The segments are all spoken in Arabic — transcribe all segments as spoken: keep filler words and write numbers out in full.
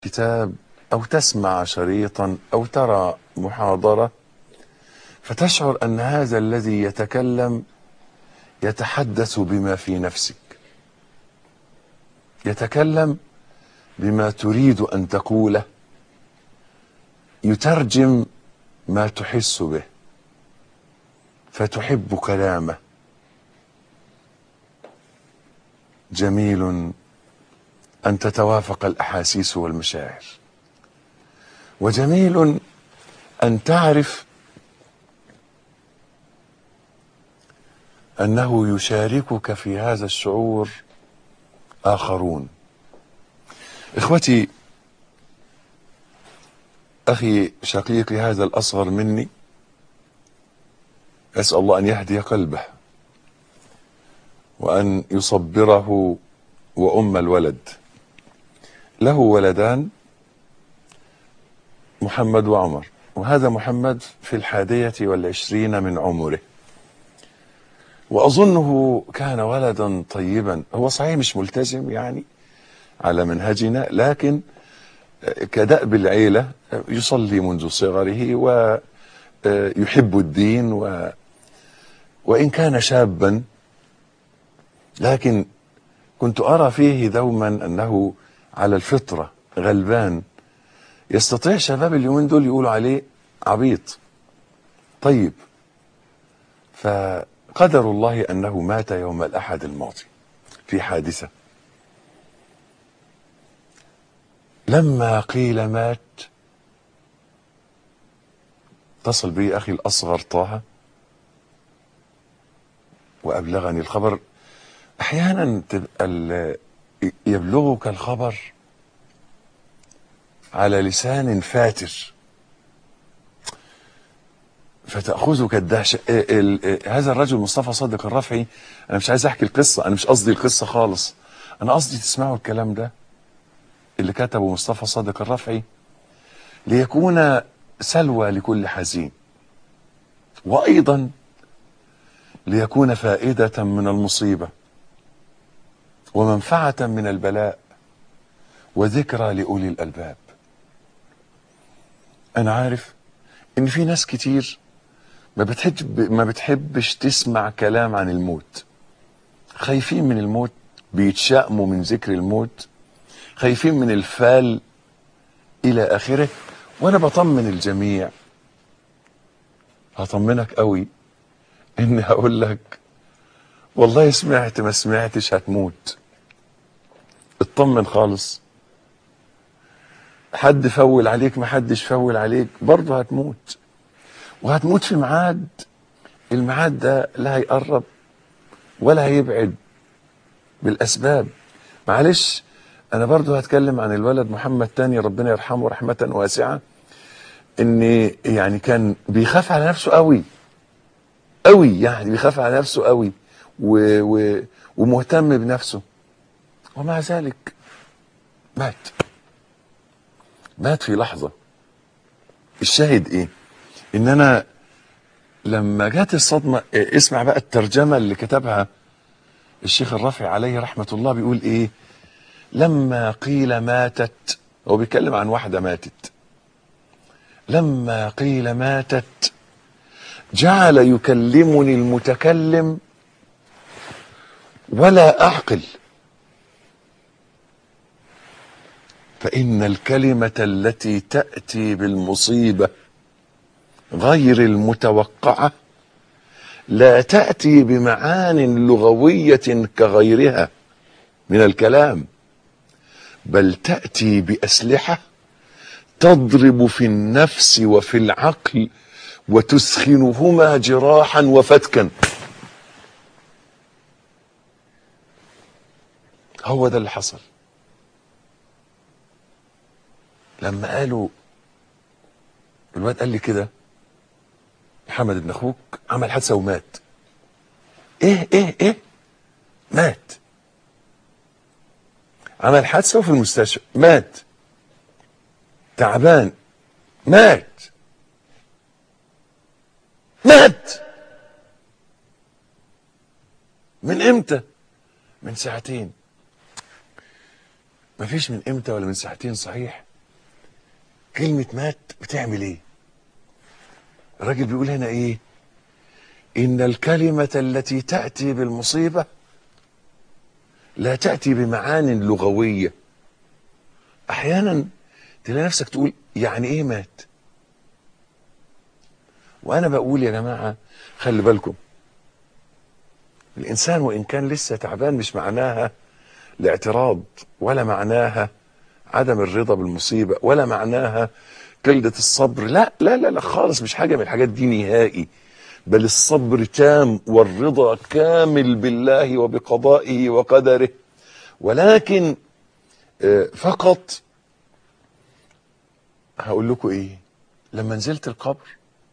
كتاب أو تسمع شريطا أو ترى محاضرة فتشعر أن هذا الذي يتكلم يتحدث بما في نفسك، يتكلم بما تريد أن تقوله، يترجم ما تحس به فتحب كلامه. جميل أن تتوافق الأحاسيس والمشاعر، وجميل أن تعرف أنه يشاركك في هذا الشعور آخرون. إخوتي، أخي شقيقي هذا الأصغر مني، أسأل الله أن يهدي قلبه وأن يصبره وأم الولد. له ولدان، محمد وعمر، وهذا محمد في الحادية والعشرين من عمره، وأظنه كان ولدا طيبا. هو صحيح مش ملتزم يعني على منهجنا، لكن كدأب العيلة يصلي منذ صغره ويحب الدين، و وإن كان شابا لكن كنت أرى فيه دوما أنه على الفطرة، غلبان. يستطيع شباب اليومين دول يقولوا عليه عبيط. طيب، فقدر الله أنه مات يوم الأحد الماضي في حادثة. لما قيل مات اتصل بي أخي الأصغر طه وأبلغني الخبر. أحيانا تبقى يبلغك الخبر على لسان فاتر فتأخذك الدهشة. هذا الرجل مصطفى صادق الرفعي، أنا مش عايز أحكي القصة، أنا مش قصدي القصة خالص، أنا قصدي تسمعوا الكلام ده اللي كتبه مصطفى صادق الرفعي ليكون سلوى لكل حزين، وأيضا ليكون فائدة من المصيبة ومنفعة من البلاء وذكرى لأولي الألباب. أنا عارف إن في ناس كتير ما بتحب ما بتحبش تسمع كلام عن الموت، خايفين من الموت، بيتشائموا من ذكر الموت، خايفين من الفال إلى آخره. وأنا بطمن الجميع، هطمنك قوي إني هقول لك والله سمعت ما سمعتش هتموت. اطمن خالص، حد فول عليك ما حدش فول عليك، برضه هتموت، وهتموت في ميعاد. الميعاد ده لا هيقرب ولا هيبعد بالأسباب. معلش، أنا برضه هتكلم عن الولد محمد تاني، ربنا يرحمه رحمة واسعة. إن يعني كان بيخاف على نفسه قوي قوي، يعني بيخاف على نفسه قوي و... و... ومهتم بنفسه، ومع ذلك مات مات في لحظة. الشاهد إيه؟ إن أنا لما جات الصدمة، اسمع بقى الترجمة اللي كتبها الشيخ الرافعي عليه رحمة الله. بيقول إيه؟ لما قيل ماتت، هو بيتكلم عن واحدة ماتت. لما قيل ماتت جعل يكلمني المتكلم ولا أعقل، فإن الكلمة التي تأتي بالمصيبة غير المتوقعة لا تأتي بمعان لغوية كغيرها من الكلام، بل تأتي بأسلحة تضرب في النفس وفي العقل وتسخنهما جراحا وفتكا. هو ده اللي حصل لما قالوا الواد قال لي كده: محمد ابن اخوك عمل حادثه ومات. ايه ايه ايه مات، عمل حادثه وفي المستشفى، مات، تعبان، مات مات من امتى؟ من ساعتين. مفيش من امتى ولا من ساعتين، صحيح، كلمة مات بتعمل ايه؟ الراجل بيقول هنا ايه؟ ان الكلمة التي تأتي بالمصيبة لا تأتي بمعان لغوية. احيانا تلاقي نفسك تقول يعني ايه مات؟ وانا بقول يا جماعة خلي بالكم، الانسان وان كان لسه تعبان مش معناها الاعتراض، ولا معناها عدم الرضا بالمصيبة، ولا معناها قلة الصبر. لا لا لا لا خالص، مش حاجة من الحاجات دي نهائي. بل الصبر تام والرضا كامل بالله وبقضائه وقدره. ولكن فقط هقول لكم ايه، لما نزلت القبر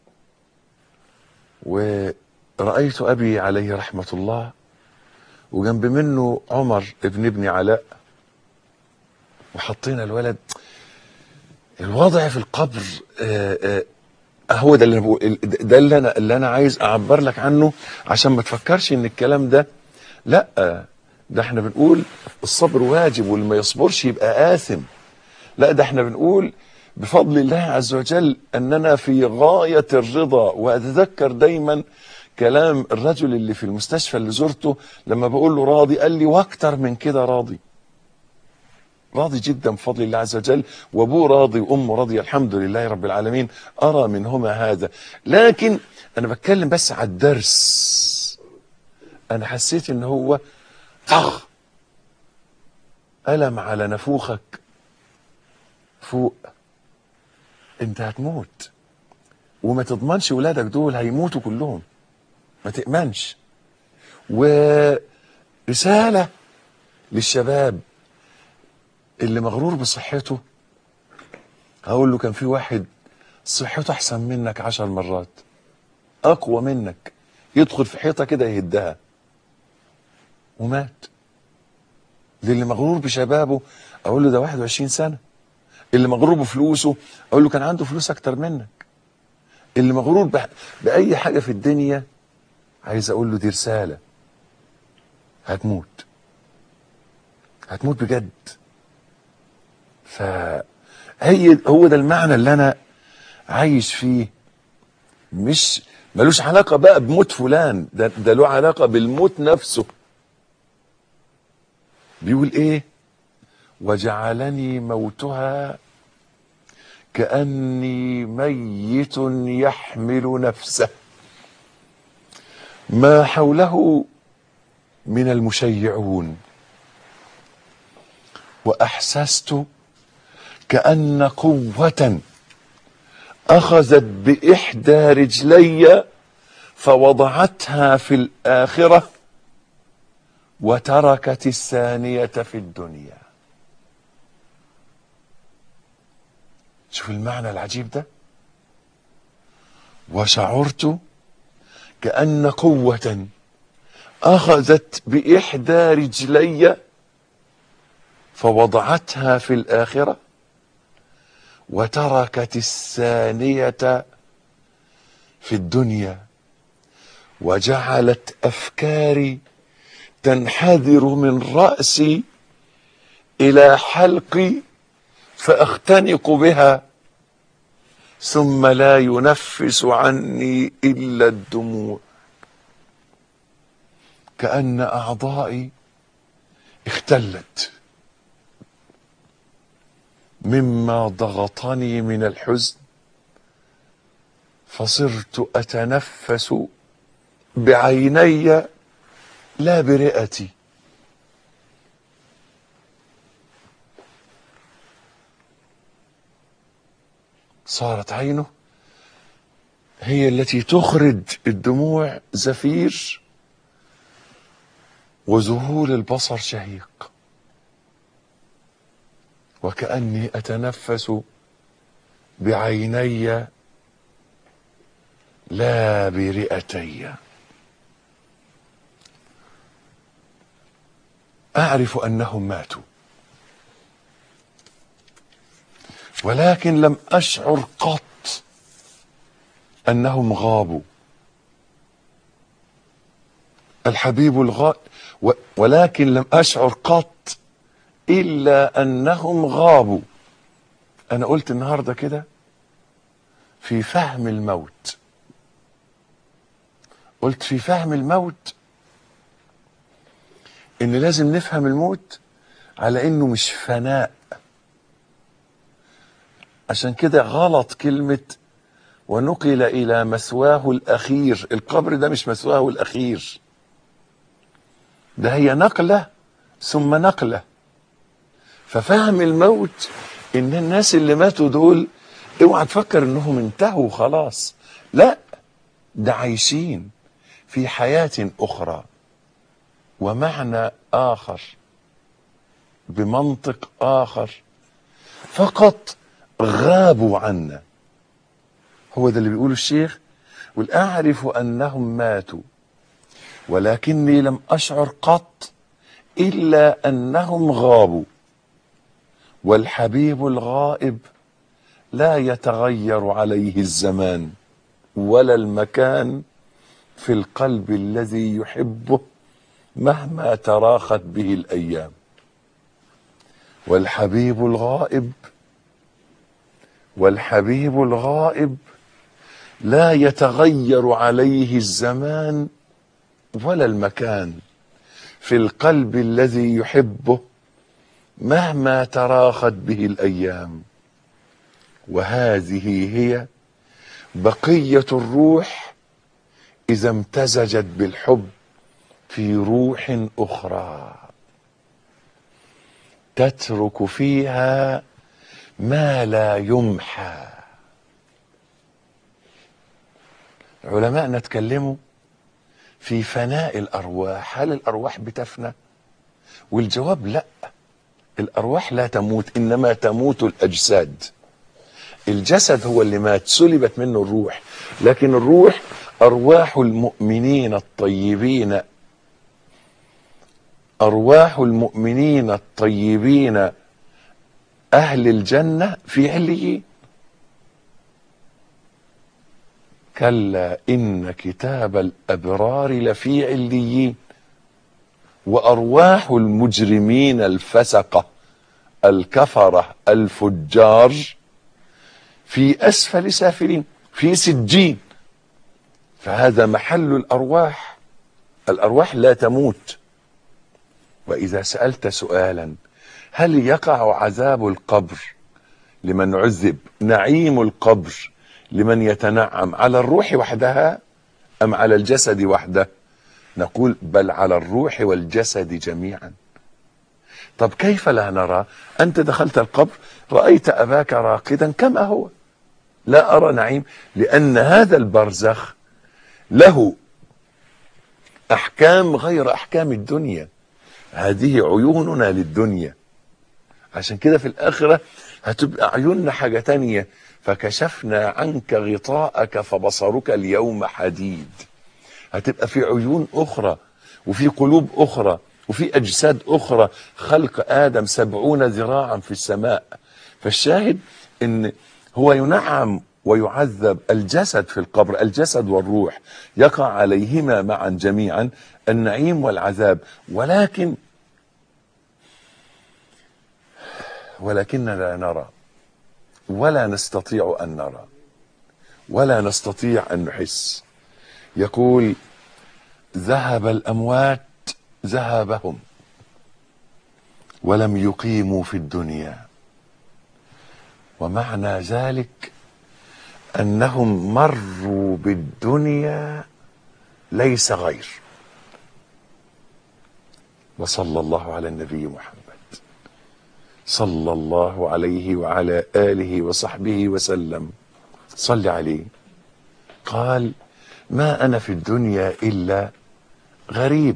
ورأيت أبي عليه رحمة الله وجنب منه عمر ابن ابن علاء وحطينا الولد، الوضع في القبر آآ آآ هو ده اللي انا بقول، ده اللي انا اللي انا عايز اعبر لك عنه، عشان ما تفكرش ان الكلام ده لا، ده احنا بنقول الصبر واجب واللي ما يصبرش يبقى آثم. لا، ده احنا بنقول بفضل الله عز وجل اننا في غاية الرضا. واتذكر دايما كلام الرجل اللي في المستشفى اللي زرته لما بقول له راضي، قال لي واكتر من كده راضي، راضي جدا بفضل الله عز وجل، وابوه راضي وامه راضيه الحمد لله رب العالمين، ارى منهما هذا. لكن انا بتكلم بس على الدرس. انا حسيت ان هو طخ ألم على نفوخك فوق، انت هتموت وما تضمنش ولادك دول هيموتوا كلهم، ما تأمنش. ورسالة للشباب اللي مغرور بصحته، هقول له كان في واحد صحته احسن منك عشر مرات، اقوى منك، يدخل في حيطة كده يهدها ومات. للي مغرور بشبابه اقول له ده واحد وعشرين سنة. اللي مغرور بفلوسه اقول له كان عنده فلوس اكتر منك. اللي مغرور بح... باي حاجة في الدنيا عايز اقول له دي رسالة، هتموت، هتموت بجد. فهي هو ده المعنى اللي انا عايش فيه، مش ملوش علاقة بقى بموت فلان، ده, ده له علاقة بالموت نفسه. بيقول ايه؟ وجعلني موتها كأني ميت يحمل نفسه، ما حوله من المشيعون، وأحسست كأن قوة أخذت بإحدى رجلي فوضعتها في الآخرة وتركت الثانية في الدنيا. شوف المعنى العجيب ده. وشعرت كأن قوة أخذت بإحدى رجلي فوضعتها في الآخرة وتركت الثانية في الدنيا، وجعلت أفكاري تنحدر من رأسي إلى حلقي فأختنق بها، ثم لا ينفس عني إلا الدموع. كأن أعضائي اختلت مما ضغطني من الحزن، فصرت أتنفس بعيني لا برئتي. صارت عينه هي التي تخرج الدموع زفير، وذهول البصر شهيق، وكأني أتنفس بعيني لا برئتي. أعرف أنهم ماتوا، ولكن لم أشعر قط أنهم غابوا. الحبيب الغائب، ولكن لم أشعر قط إلا أنهم غابوا. انا قلت النهارده كده في فهم الموت، قلت في فهم الموت ان لازم نفهم الموت على انه مش فناء. عشان كده غلط كلمة ونقل الى مثواه الاخير. القبر ده مش مثواه الاخير، ده هي نقلة ثم نقلة. ففهم الموت ان الناس اللي ماتوا دول اوعى تفكر انهم انتهوا خلاص، لا، ده عايشين في حياة اخرى ومعنى اخر بمنطق اخر، فقط غابوا عنا. هو ده اللي بيقوله الشيخ، قل اعرف انهم ماتوا ولكني لم اشعر قط الا انهم غابوا، والحبيب الغائب لا يتغير عليه الزمان ولا المكان في القلب الذي يحبه مهما تراخت به الايام. والحبيب الغائب والحبيب الغائب لا يتغير عليه الزمان ولا المكان في القلب الذي يحبه مهما تراخت به الايام. وهذه هي بقية الروح اذا امتزجت بالحب في روح اخرى تترك فيها ما لا يمحى. علماءنا اتكلموا في فناء الارواح، هل الارواح بتفنى؟ والجواب لا، الارواح لا تموت، انما تموت الاجساد. الجسد هو اللي مات، سلبت منه الروح، لكن الروح ارواح المؤمنين الطيبين، ارواح المؤمنين الطيبين اهل الجنة في عليين. كلا ان كتاب الابرار لفي عليين. وارواح المجرمين الفسقة الكفرة الفجار في اسفل سافلين في سجين. فهذا محل الارواح، الارواح لا تموت. واذا سألت سؤالا هل يقع عذاب القبر لمن عذب، نعيم القبر لمن يتنعم، على الروح وحدها ام على الجسد وحده؟ نقول بل على الروح والجسد جميعا. طب كيف لا نرى؟ انت دخلت القبر رأيت اباك راقدا كما هو، لا ارى نعيم، لان هذا البرزخ له احكام غير احكام الدنيا، هذه عيوننا للدنيا. عشان كده في الاخرة هتبقى عيوننا حاجة تانية. فكشفنا عنك غطاءك فبصرك اليوم حديد. هتبقى في عيون اخرى وفي قلوب اخرى وفي اجساد اخرى. خلق ادم سبعون ذراعا في السماء. فالشاهد ان هو ينعم ويعذب الجسد في القبر، الجسد والروح يقع عليهما معا جميعا النعيم والعذاب. ولكن ولكننا لا نرى ولا نستطيع ان نرى ولا نستطيع ان نحس. يقول ذهب الاموات ذهابهم ولم يقيموا في الدنيا. ومعنى ذلك انهم مروا بالدنيا ليس غير. وصلى الله على النبي محمد صلى الله عليه وعلى آله وصحبه وسلم. صل عليه. قال ما أنا في الدنيا إلا غريب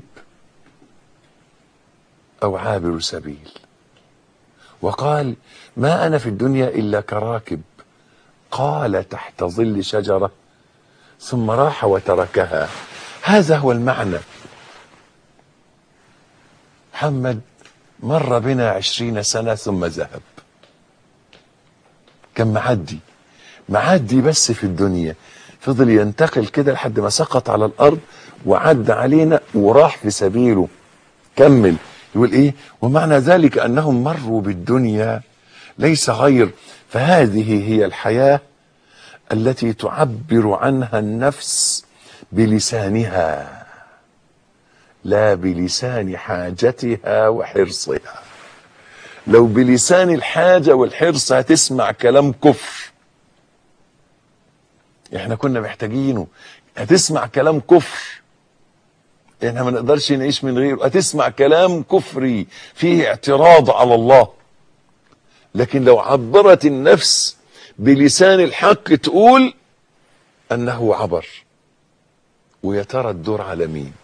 أو عابر سبيل. وقال ما أنا في الدنيا إلا كراكب قال تحت ظل شجرة ثم راح وتركها. هذا هو المعنى. محمد مر بنا عشرين سنة ثم ذهب. كان معدي معدي بس في الدنيا، فضل ينتقل كده لحد ما سقط على الأرض وعد علينا وراح في سبيله. كمل يقول إيه؟ ومعنى ذلك أنهم مروا بالدنيا ليس غير. فهذه هي الحياة التي تعبر عنها النفس بلسانها، لا بلسان حاجتها وحرصها. لو بلسان الحاجة والحرص هتسمع كلام كفر، احنا كنا محتاجينه. هتسمع كلام كفر، احنا ما نقدرش نعيش من غيره. هتسمع كلام كفري فيه اعتراض على الله. لكن لو عبرت النفس بلسان الحق تقول انه عبر. ويا ترى الدور على مين؟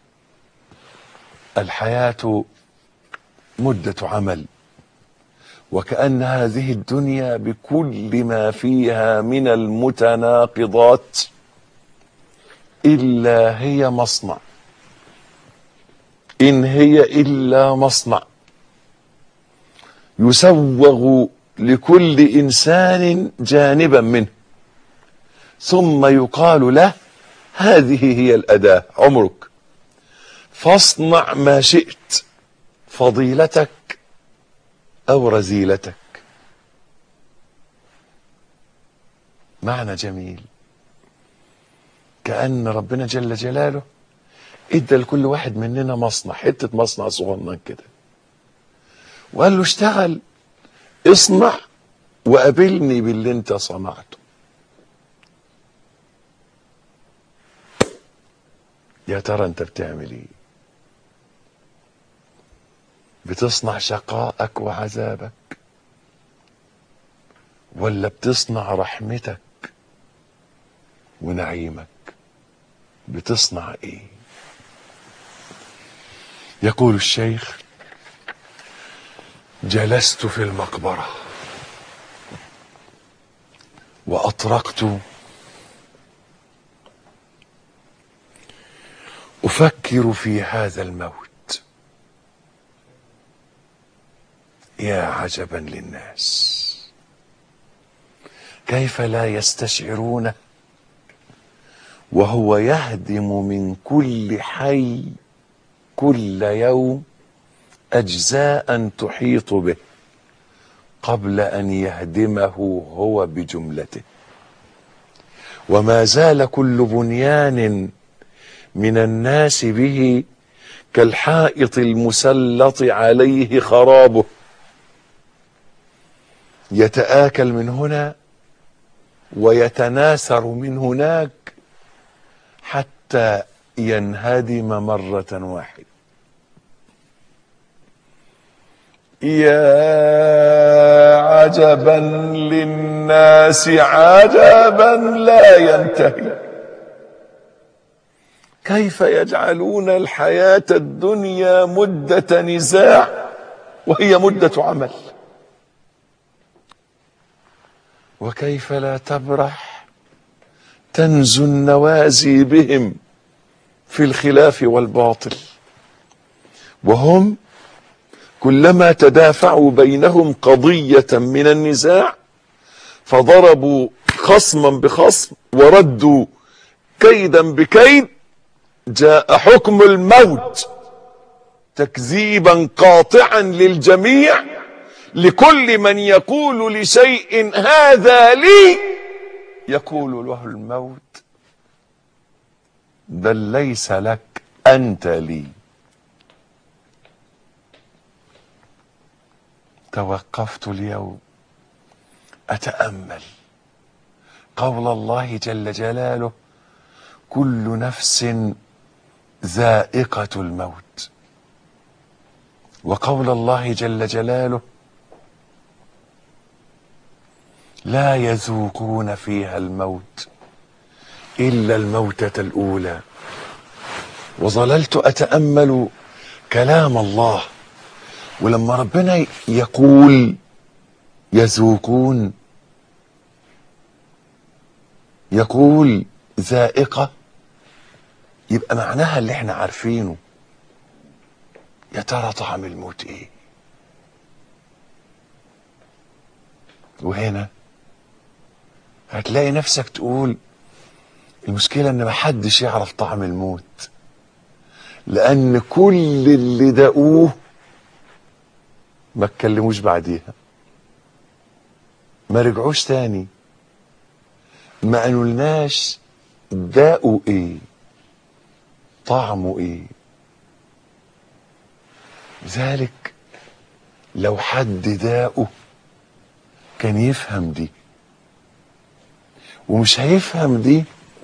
الحياة مدة عمل، وكأن هذه الدنيا بكل ما فيها من المتناقضات إلا هي مصنع، إن هي إلا مصنع يسوغ لكل إنسان جانبا منه، ثم يقال له هذه هي الأداة عمرك، فاصنع ما شئت، فضيلتك أو رذيلتك. معنى جميل. كأن ربنا جل جلاله ادى لكل واحد مننا مصنع، حتة مصنع صغنن كده، وقال له اشتغل، اصنع وقابلني باللي انت صنعته. يا ترى انت بتعمل ايه؟ بتصنع شقائك وعذابك، ولا بتصنع رحمتك ونعيمك؟ بتصنع ايه؟ يقول الشيخ: جلست في المقبرة وأطرقت أفكر في هذا الموت. يا عجبا للناس، كيف لا يستشعرونه وهو يهدم من كل حي كل يوم أجزاء تحيط به قبل أن يهدمه هو بجملته. وما زال كل بنيان من الناس به كالحائط المسلط عليه خرابه، يتآكل من هنا ويتناثر من هناك حتى ينهدم مرة واحدة. يا عجبا للناس عجبا لا ينتهي، كيف يجعلون الحياة الدنيا مدة نزاع وهي مدة عمل؟ وكيف لا تبرح تنزو النوازي بهم في الخلاف والباطل، وهم كلما تدافعوا بينهم قضية من النزاع فضربوا خصما بخصم وردوا كيدا بكيد، جاء حكم الموت تكذيبا قاطعا للجميع، لكل من يقول لشيء هذا لي يقول له الموت بل ليس لك، أنت لي. توقفت اليوم أتأمل قول الله جل جلاله: كل نفس ذائقة الموت، وقول الله جل جلاله: لا يذوقون فيها الموت إلا الموتة الأولى. وظللت أتأمل كلام الله، ولما ربنا يقول يذوقون، يقول ذائقة، يبقى معناها اللي احنا عارفينه. يا ترى طعم الموت ايه؟ وهنا هتلاقي نفسك تقول المشكلة ان محدش يعرف طعم الموت، لان كل اللي دقوه ما اتكلموش بعديها. ما رجعوش تاني، ما قالولناش داقوا ايه، طعمه ايه. ذلك لو حد داقه كان يفهم دي، ومش هيفهم دي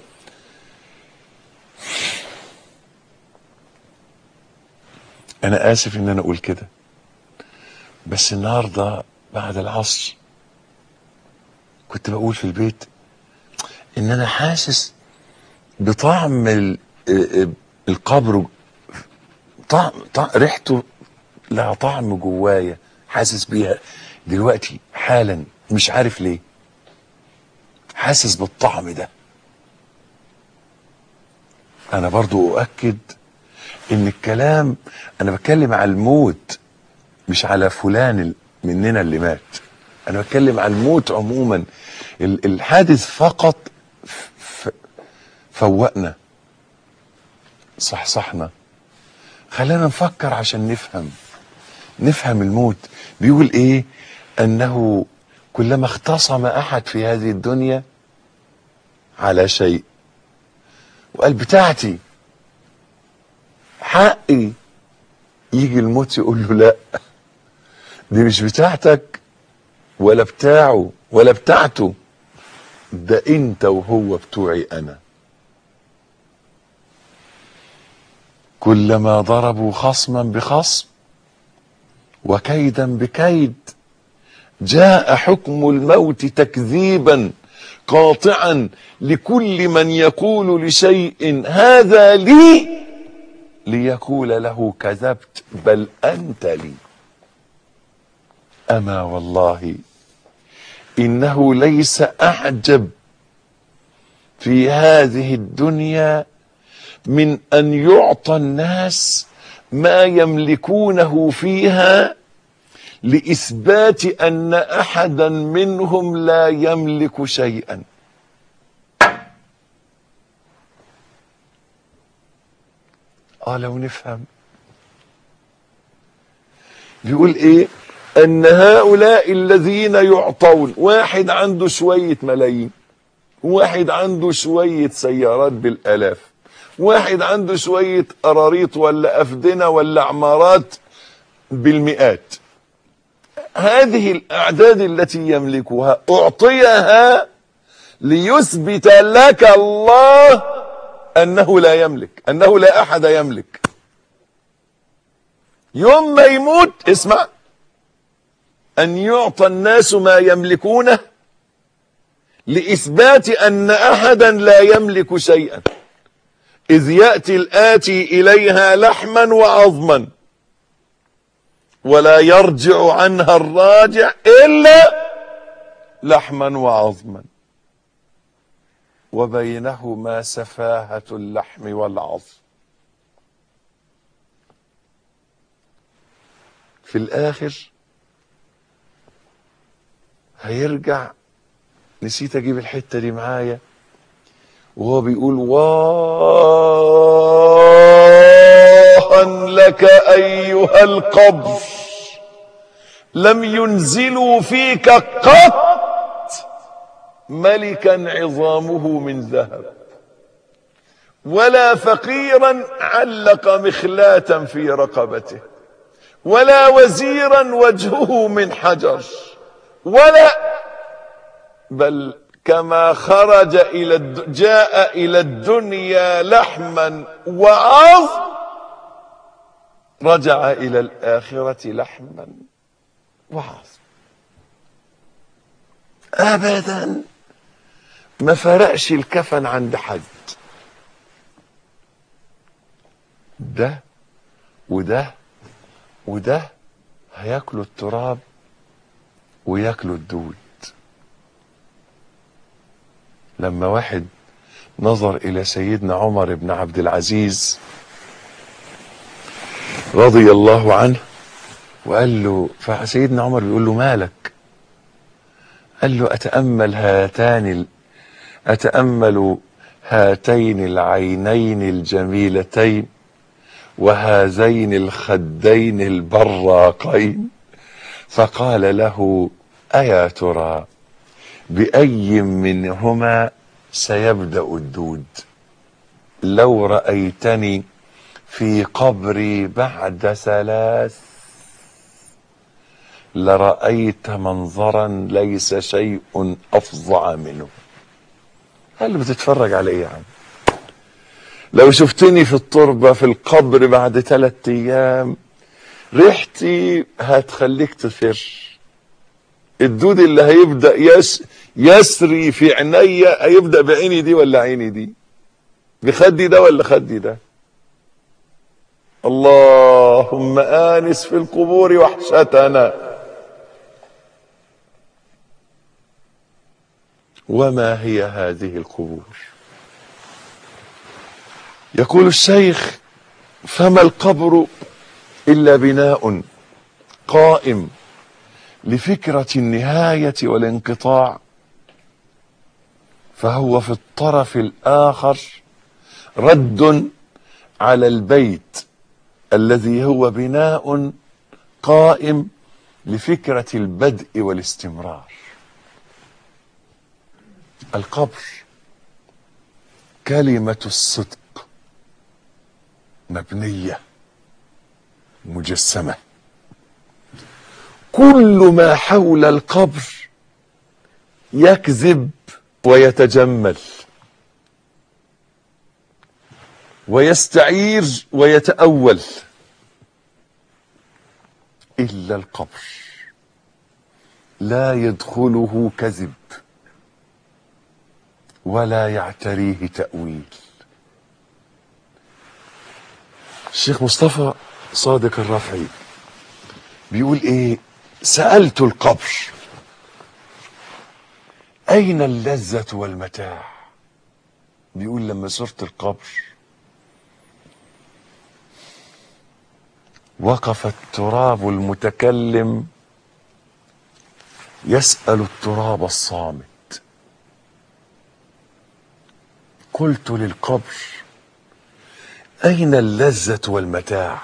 انا اسف ان انا اقول كده، بس النهارده بعد العصر كنت بقول في البيت ان انا حاسس بطعم ال- القبر، طعم, طعم ريحته لها طعم جوايا، حاسس بيها دلوقتي حالا، مش عارف ليه حاسس بالطعم ده. انا برضو اؤكد ان الكلام، انا بتكلم على الموت مش على فلان مننا اللي مات، انا بتكلم على الموت عموما. الحادث فقط فوقنا، صحصحنا، خلينا نفكر عشان نفهم نفهم الموت بيقول ايه. انه كلما اختصم احد في هذه الدنيا على شيء وقال بتاعتي حقي، يجي الموت يقول له لا، دي مش بتاعتك ولا بتاعه ولا بتاعته، ده انت وهو بتوعي انا. كلما ضربوا خصما بخصم وكيدا بكيد جاء حكم الموت تكذيبا قاطعا لكل من يقول لشيء هذا لي ليقول له كذبت بل أنت لي. أما والله إنه ليس أعجب في هذه الدنيا من أن يعطى الناس ما يملكونه فيها لإثبات أن أحدا منهم لا يملك شيئا. آه لو نفهم. بيقول إيه؟ أن هؤلاء الذين يعطون، واحد عنده شوية ملايين، واحد عنده شوية سيارات بالآلاف، واحد عنده شوية قراريط ولا أفدنة ولا عمارات بالمئات. هذه الأعداد التي يملكها أعطيها ليثبت لك الله أنه لا يملك، أنه لا أحد يملك. يوم ما يموت اسمع، أن يعطى الناس ما يملكونه لإثبات أن أحدا لا يملك شيئا، إذ يأتي الآتي إليها لحما وعظما ولا يرجع عنها الراجع إلا لحما وعظما، وبينهما سفاهة اللحم والعظم. في الآخر هيرجع. نسيت أجيب الحتة دي معايا، وهو بيقول واها لك أيها القبر لم ينزلوا فيك قط ملكا عظامه من ذهب، ولا فقيرا علق مخلاة في رقبته، ولا وزيرا وجهه من حجر، ولا بل كما خرج إلى الد... جاء إلى الدنيا لحما وعظم رجع إلى الآخرة لحما وعظم. أبدا ما فرقش الكفن عند حد. ده وده وده هياكلوا التراب وياكلوا الدود. لما واحد نظر إلى سيدنا عمر بن عبد العزيز رضي الله عنه وقال له، فسيدنا عمر بيقول له مالك؟ قال له أتأمل هاتان أتأمل هاتين العينين الجميلتين وهذين الخدين البراقين. فقال له أيا ترى بأي منهما سيبدأ الدود. لو رأيتني في قبري بعد ثلاث لرأيت منظرا ليس شيء أفظع منه. هل بتتفرج على ايه يا عم؟ لو شفتني في التربة في القبر بعد ثلاثة ايام ريحتي هتخليك تفر. الدود اللي هيبدأ يس يسري في عينيا هيبدأ بعيني دي ولا عيني دي، بخدي ده ولا خدي ده. اللهم آنس في القبور وحشتنا. وما هي هذه القبور؟ يقول الشيخ: فما القبر إلا بناء قائم لفكرة النهاية والانقطاع، فهو في الطرف الآخر رد على البيت الذي هو بناء قائم لفكرة البدء والاستمرار. القبر كلمة الصدق مبنية مجسمة. كل ما حول القبر يكذب ويتجمل ويستعير ويتأول، إلا القبر لا يدخله كذب ولا يعتريه تأويل. الشيخ مصطفى صادق الرافعي بيقول ايه: سألت القبر أين اللذة والمتاع. بيقول لما زرت القبر وقف التراب المتكلم يسأل التراب الصامت. قلت للقبر: أين اللذة والمتاع؟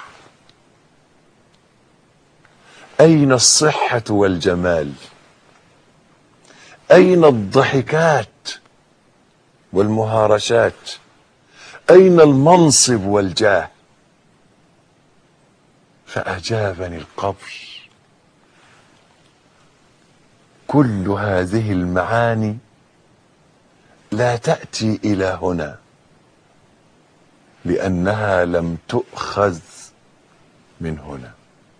أين الصحة والجمال؟ أين الضحكات والمهارشات؟ أين المنصب والجاه؟ فأجابني القبر: كل هذه المعاني لا تأتي إلى هنا لأنها لم تؤخذ من هنا.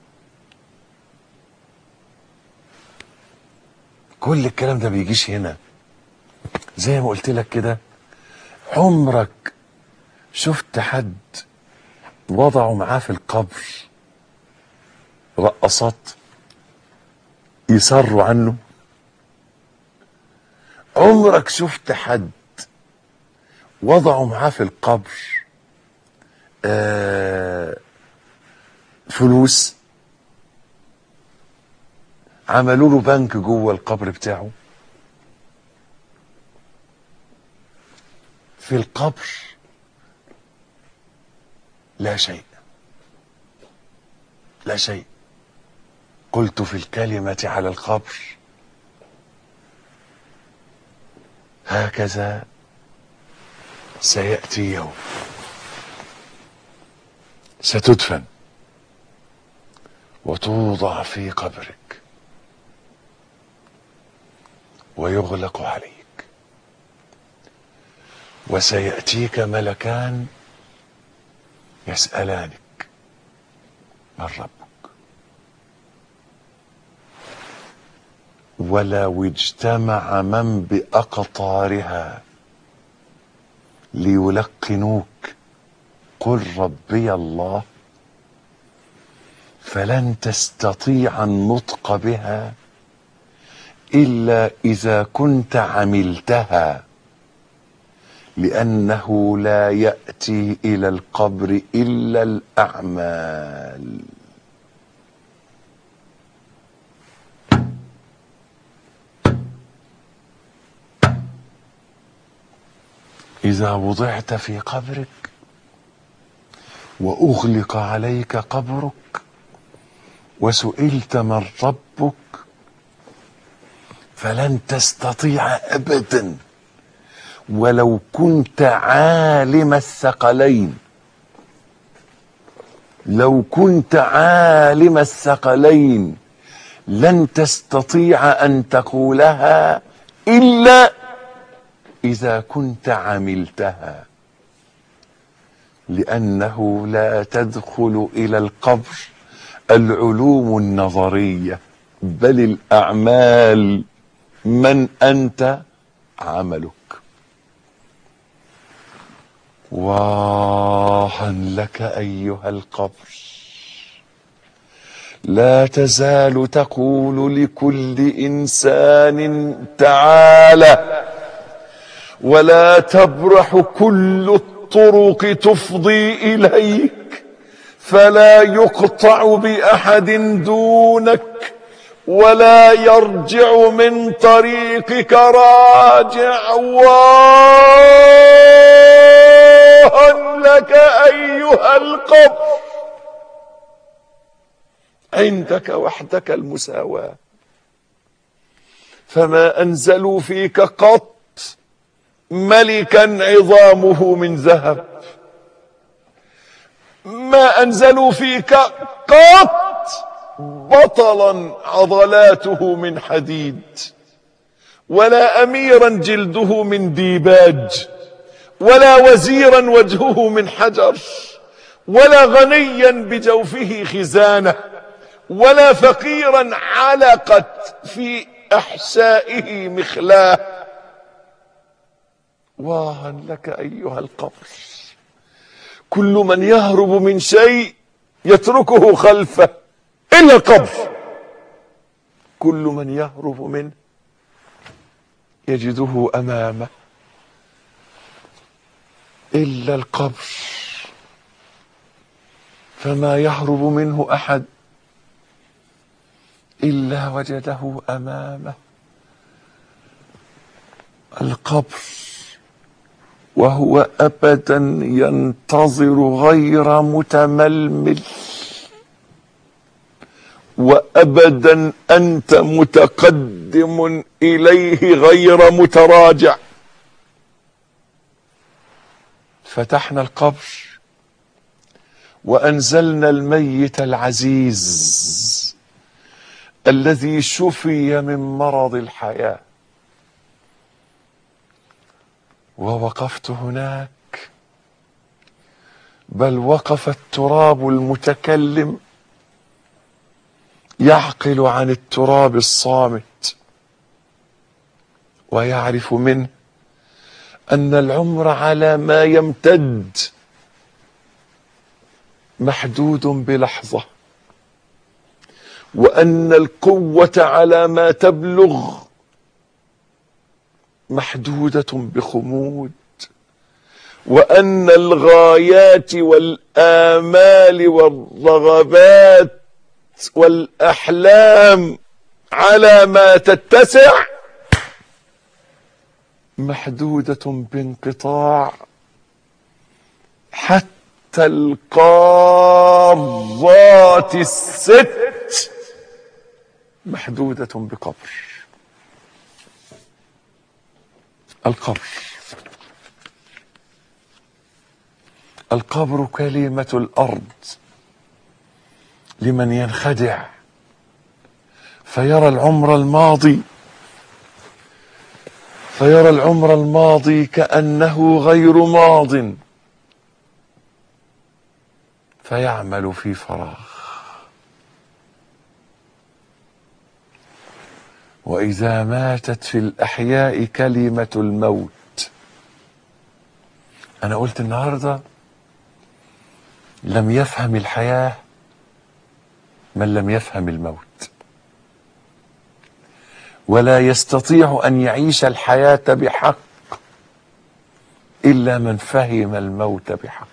كل الكلام ده بيجيش هنا. زي ما قلت لك كده، عمرك شفت حد وضعوا معاه في القبر رقصات يسروا عنه؟ عمرك شفت حد وضعوا معاه في القبر آه فلوس، عملوا له بنك جوه القبر بتاعه؟ في القبر لا شيء، لا شيء. قلت في الكلمة على القبر: هكذا سيأتي يوم ستدفن وتوضع في قبرك ويغلق عليك، وسيأتيك ملكان يسألانك: من ربك؟ ولو اجتمع من بأقطارها ليلقنوك قل ربي الله فلن تستطيع النطق بها إلا إذا كنت عملتها، لأنه لا يأتي إلى القبر إلا الأعمال. إذا وضعت في قبرك وأغلق عليك قبرك وسئلت من ربك فلن تستطيع ابدا ولو كنت عالم الثقلين، لو كنت عالم الثقلين لن تستطيع ان تقولها الا اذا كنت عملتها، لانه لا تدخل الى القبر العلوم النظريه، بل الاعمال. من انت؟ عملك. واها لك ايها القبر، لا تزال تقول لكل انسان تعالى، ولا تبرح كل الطرق تفضي اليك، فلا يقطع باحد دونك، ولا يرجع من طريقك راجع. واها لك ايها القبر، عندك وحدك المساواة، فما انزلوا فيك قط ملكا عظامه من ذهب، ما انزلوا فيك قط بطلا عضلاته من حديد، ولا اميرا جلده من ديباج، ولا وزيرا وجهه من حجر، ولا غنيا بجوفه خزانة، ولا فقيرا علقت في احشائه مخلاه. واها لك ايها القبر، كل من يهرب من شيء يتركه خلفه الا القبر، كل من يهرب منه يجده امامه الا القبر، فما يهرب منه احد الا وجده امامه. القبر وهو ابدا ينتظر غير متململ، وابدا انت متقدم اليه غير متراجع. فتحنا القبر وانزلنا الميت العزيز الذي شفي من مرض الحياة، ووقفت هناك، بل وقف التراب المتكلم يعقل عن التراب الصامت، ويعرف منه أن العمر على ما يمتد محدود بلحظة، وأن القوة على ما تبلغ محدودة بخمود، وأن الغايات والآمال والرغبات والأحلام على ما تتسع محدودة بانقطاع، حتى القارات الست محدودة بقبر. القبر القبر كلمة الأرض لمن ينخدع فيرى العمر الماضي فيرى العمر الماضي كأنه غير ماض، فيعمل في فراغ. وإذا ماتت في الأحياء كلمة الموت. أنا قلت النهاردة لم يفهم الحياة من لم يفهم الموت، ولا يستطيع أن يعيش الحياة بحق إلا من فهم الموت بحق.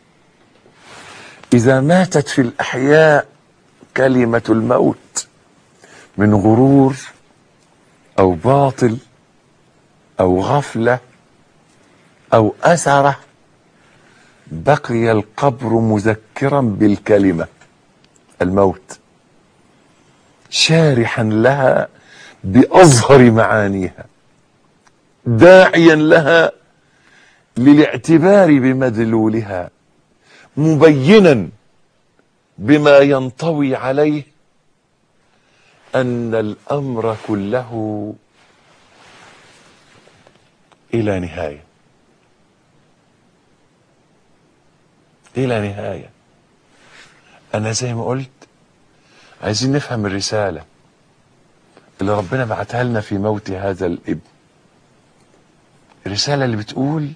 إذا ماتت في الأحياء كلمة الموت من غرور أو باطل أو غفلة أو أثرة، بقي القبر مذكرا بالكلمة الموت، شارحا لها بأظهر معانيها، داعيا لها للاعتبار بمدلولها، مبينا بما ينطوي عليه أن الأمر كله إلى نهاية، إلى نهاية. أنا زي ما قلت عايزين نفهم الرسالة اللي ربنا بعتها لنا في موت هذا الابن. الرسالة اللي بتقول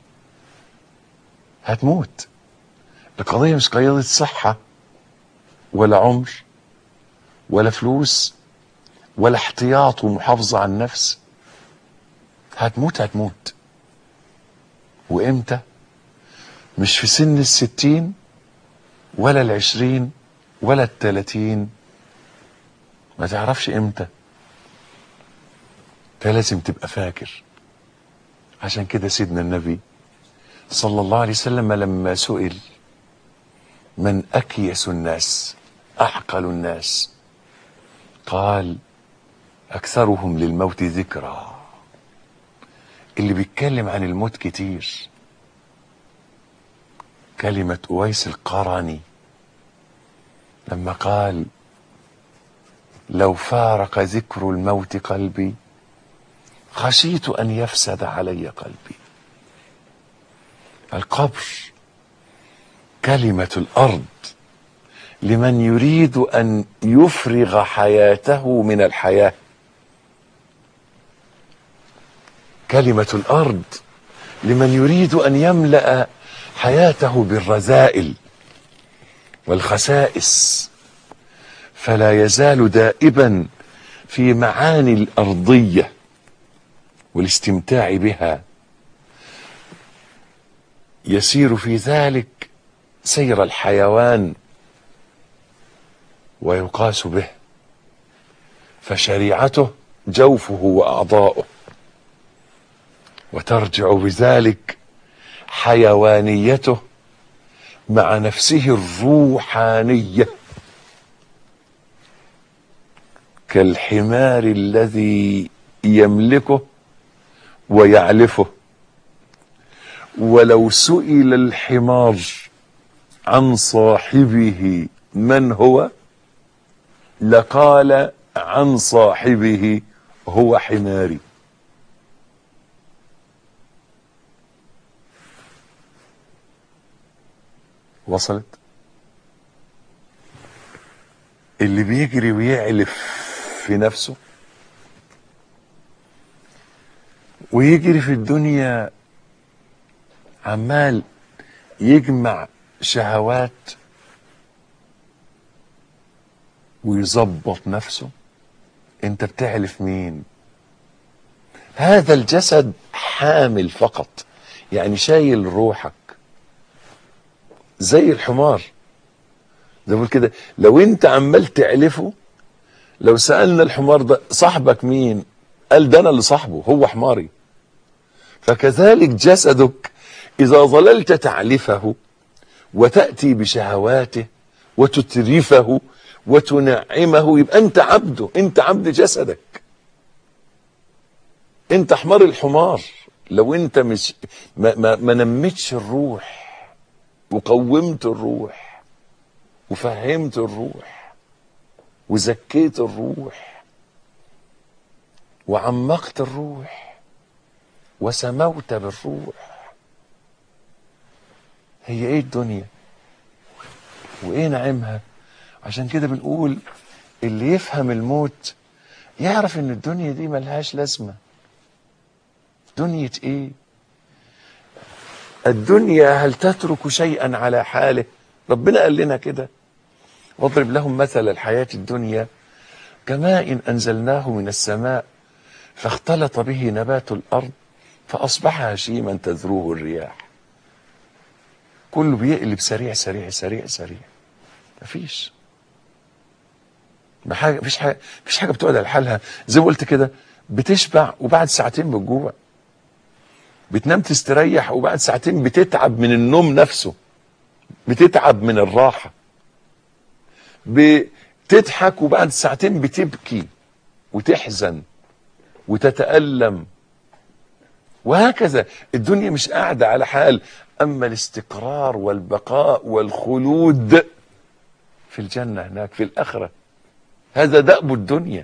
هتموت. القضية مش قضية صحة ولا عمر ولا فلوس ولا احتياط ومحافظة على النفس. هتموت هتموت. وامتى؟ مش في سن الستين ولا العشرين ولا التلاتين، ما تعرفش امتى. فلازم تبقى فاكر. عشان كده سيدنا النبي صلى الله عليه وسلم لما سئل من أكيس الناس أعقل الناس، قال أكثرهم للموت ذكرى. اللي بيتكلم عن الموت كتير. كلمة أويس القرني لما قال لو فارق ذكر الموت قلبي خشيت أن يفسد علي قلبي. القبر كلمة الأرض لمن يريد أن يفرغ حياته من الحياة. كلمة الأرض لمن يريد أن يملأ حياته بالرذائل والخسائس، فلا يزال دائبا في معاني الأرضية والاستمتاع بها، يسير في ذلك سير الحيوان ويقاس به، فشريعته جوفه وأعضاؤه، وترجع بذلك حيوانيته مع نفسه الروحانية كالحمار الذي يملكه ويعلفه. ولو سئل الحمار عن صاحبه من هو لقال عن صاحبه هو حماري. وصلت؟ اللي بيجري ويعلف في نفسه ويجري في الدنيا عمال يجمع شهوات ويظبط نفسه، انت بتعلف مين؟ هذا الجسد حامل فقط، يعني شايل روحك زي الحمار. زي ما بقول كده، لو انت عمال تعلفه، لو سألنا الحمار ده صاحبك مين؟ قال ده انا اللي صاحبه، هو حماري. فكذلك جسدك اذا ظللت تعلفه وتأتي بشهواته وتترفه وتنعمه، يبقى انت عبده، انت عبد جسدك، انت حمار الحمار. لو انت مش ما, ما, ما نمتش الروح وقومت الروح وفهمت الروح وزكيت الروح وعمقت الروح وسموت بالروح، هي ايه الدنيا وايه نعيمها؟ عشان كده بنقول اللي يفهم الموت يعرف ان الدنيا دي ملهاش لازمة. دنيا ايه؟ الدنيا هل تترك شيئا على حاله؟ ربنا قال لنا كده، واضرب لهم مثل الحياة الدنيا كماء إن أنزلناه من السماء فاختلط به نبات الأرض فأصبح هشيما تذروه الرياح. كله بيقلب سريع سريع سريع سريع، مفيش مفيش حاجة مفيش حاجة بتقعد على حالها. زي ما قلت كده، بتشبع وبعد ساعتين بتجوع، بتنام تستريح وبعد ساعتين بتتعب من النوم نفسه، بتتعب من الراحة، بتضحك وبعد ساعتين بتبكي وتحزن وتتألم، وهكذا. الدنيا مش قاعدة على حال. أما الاستقرار والبقاء والخلود في الجنة هناك في الآخرة، هذا دأب الدنيا.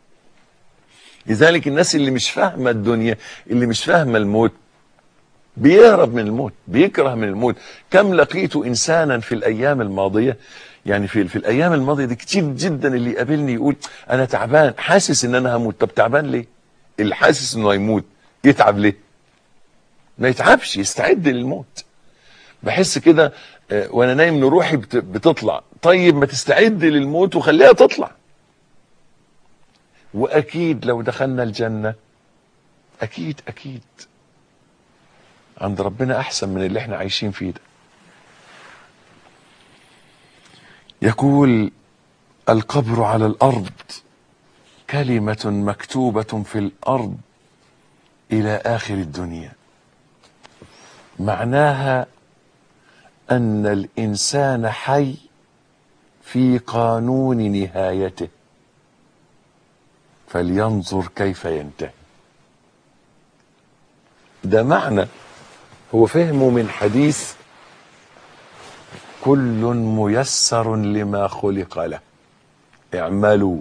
لذلك الناس اللي مش فاهمة الدنيا، اللي مش فاهمة الموت، بيهرب من الموت، بيكره من الموت. كم لقيت إنسانا في الأيام الماضية، يعني في, في الأيام الماضية دي كتير جدا اللي يقابلني يقول أنا تعبان، حاسس إن أنا هموت. طب تعبان ليه؟ اللي حاسس إنه هيموت يتعب ليه؟ ما يتعبش، يستعد للموت. بحس كده وانا نايم ان روحي بتطلع. طيب ما تستعد للموت وخليها تطلع. واكيد لو دخلنا الجنة اكيد اكيد عند ربنا احسن من اللي احنا عايشين فيه ده. يقول القبر على الارض كلمة مكتوبة في الارض الى اخر الدنيا. معناها أن الإنسان حي في قانون نهايته، فلينظر كيف ينتهي. ده معنى هو فهمه من حديث كل ميسر لما خلق له، اعملوا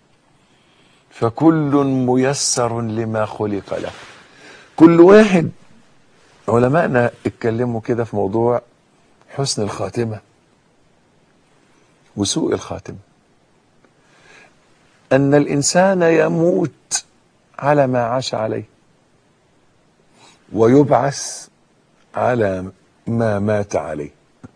فكل ميسر لما خلق له. كل واحد، علماءنا اتكلموا كده في موضوع حسن الخاتمة وسوء الخاتمة، أن الإنسان يموت على ما عاش عليه ويبعث على ما مات عليه.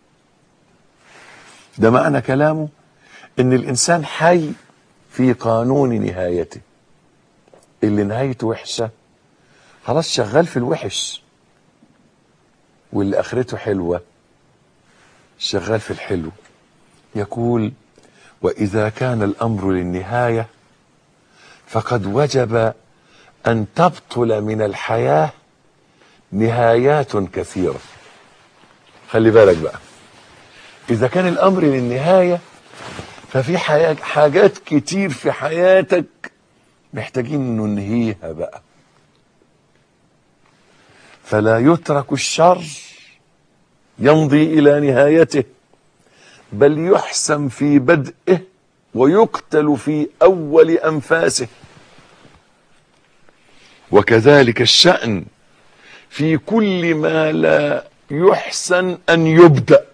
ده معنى كلامه، أن الإنسان حي في قانون نهايته. اللي نهايته وحشة خلاص شغال في الوحش، واللي آخرته حلوة شغال في الحلو. يقول وإذا كان الأمر للنهاية فقد وجب أن تبطل من الحياة نهايات كثيرة. خلي بالك بقى، إذا كان الأمر للنهاية ففي حاجات كتير في حياتك محتاجين ننهيها بقى. فلا يترك الشر يمضي إلى نهايته، بل يحسم في بدئه ويقتل في أول أنفاسه. وكذلك الشأن في كل ما لا يحسن أن يبدأ،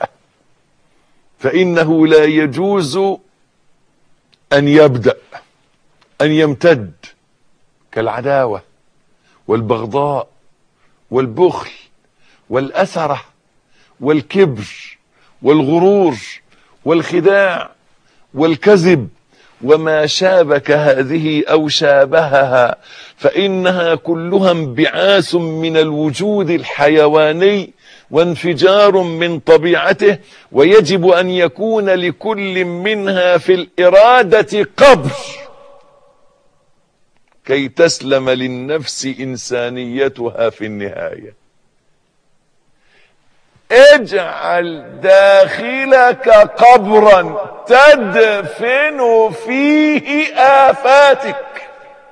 فإنه لا يجوز أن يبدأ، أن يمتد، كالعداوة والبغضاء والبخل والأثرة والكبر والغرور والخداع والكذب وما شابك هذه أو شابهها، فإنها كلها انبعاث من الوجود الحيواني وانفجار من طبيعته، ويجب أن يكون لكل منها في الإرادة قبر كي تسلم للنفس إنسانيتها في النهاية. اجعل داخلك قبرا تدفن فيه آفاتك.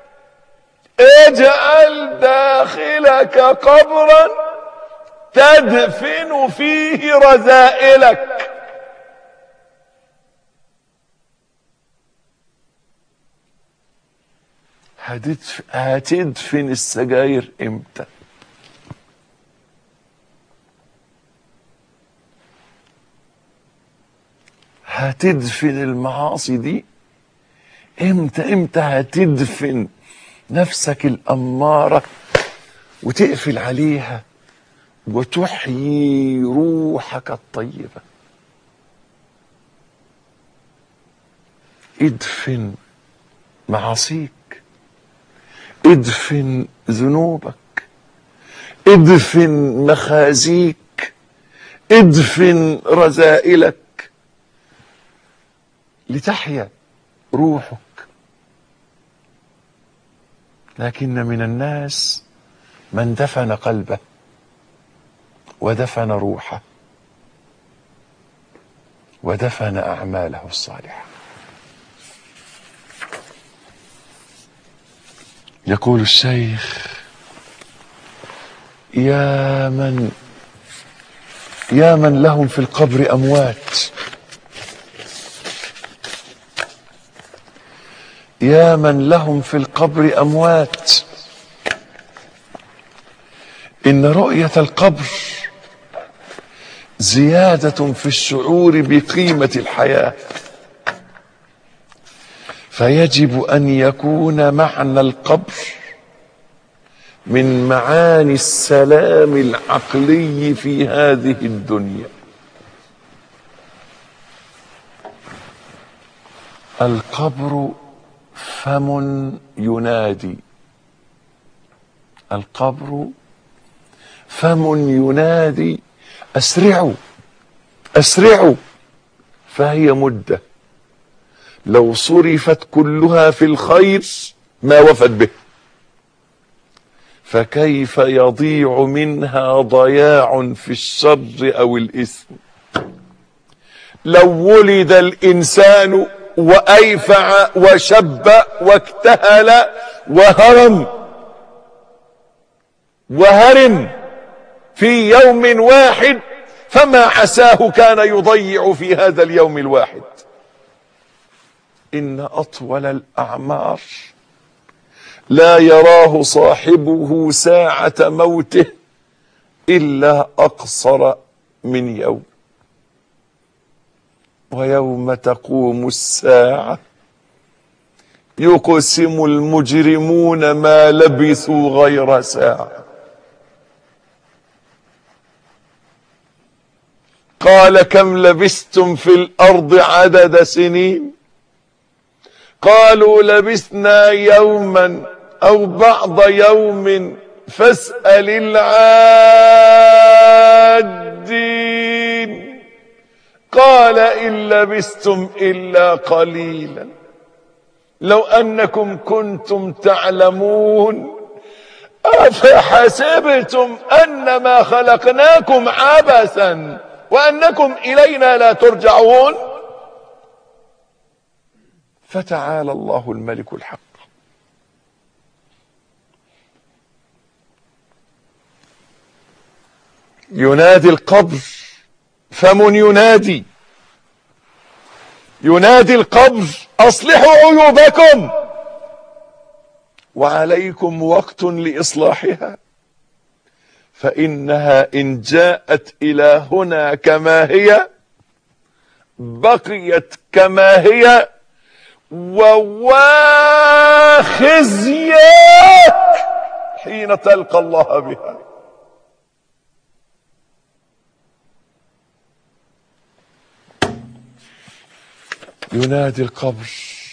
اجعل داخلك قبرا تدفن فيه رذائلك. هتدفن السجاير امتى؟ هتدفن المعاصي دي امتى؟ امتى هتدفن نفسك الأمارة وتقفل عليها وتحيي روحك الطيبة؟ ادفن معاصيك، ادفن ذنوبك، ادفن مخازيك، ادفن رذائلك لتحيا روحك. لكن من الناس من دفن قلبه ودفن روحه ودفن أعماله الصالحة. يقول الشيخ: يا من يا من لهم في القبر أموات، يا من لهم في القبر أموات، إن رؤية القبر زيادة في الشعور بقيمة الحياة، فيجب أن يكون معنى القبر من معاني السلام العقلي في هذه الدنيا. القبر فم ينادي، القبر فم ينادي: أسرعوا أسرعوا، فهي مدة لو صرفت كلها في الخير ما وفت به، فكيف يضيع منها ضياع في الشر أو الإثم؟ لو ولد الإنسان وأيفع وشب واكتهل وهرم وهرم في يوم واحد، فما عساه كان يضيع في هذا اليوم الواحد. إن أطول الأعمار لا يراه صاحبه ساعة موته إلا أقصر من يوم، ويوم تقوم الساعة يقسم المجرمون ما لبثوا غير ساعة. قال: كم لبثتم في الأرض عدد سنين؟ قالوا: لبثنا يوما أو بعض يوم فاسأل العادين. قال: إن لبثتم إلا قليلا لو أنكم كنتم تعلمون أفحسبتم أنما خلقناكم عبثا وأنكم إلينا لا ترجعون. فتعالى الله الملك الحق. ينادي القبر فم ينادي، ينادي القبر: أصلحوا عيوبكم وعليكم وقت لإصلاحها، فإنها إن جاءت إلى هنا كما هي بقيت كما هي، وخزيك حين تلقى الله بها. ينادي القبر: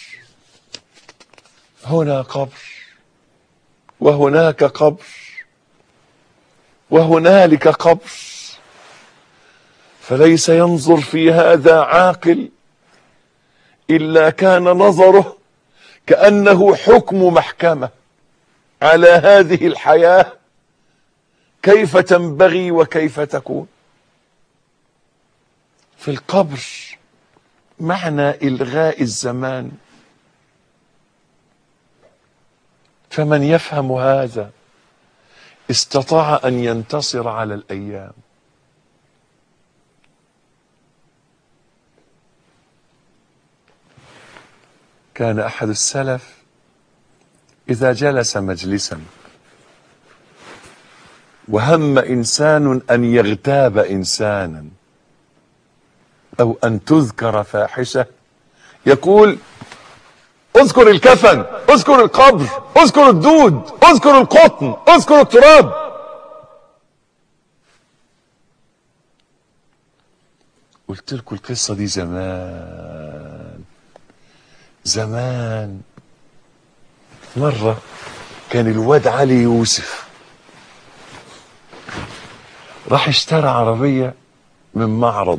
هنا قبر وهناك قبر وهنالك قبر، فليس ينظر في هذا عاقل إلا كان نظره كأنه حكم محكمة على هذه الحياة كيف تنبغي وكيف تكون. في القبر معنى إلغاء الزمان، فمن يفهم هذا استطاع أن ينتصر على الأيام. كان أحد السلف إذا جلس مجلسا وهم إنسان أن يغتاب إنسانا أو أن تذكر فاحشة يقول: اذكر الكفن، اذكر القبر، اذكر الدود، اذكر القطن، اذكر التراب. قلت لكم القصة دي زمان زمان. مرة كان الواد علي يوسف راح اشترى عربية من معرض،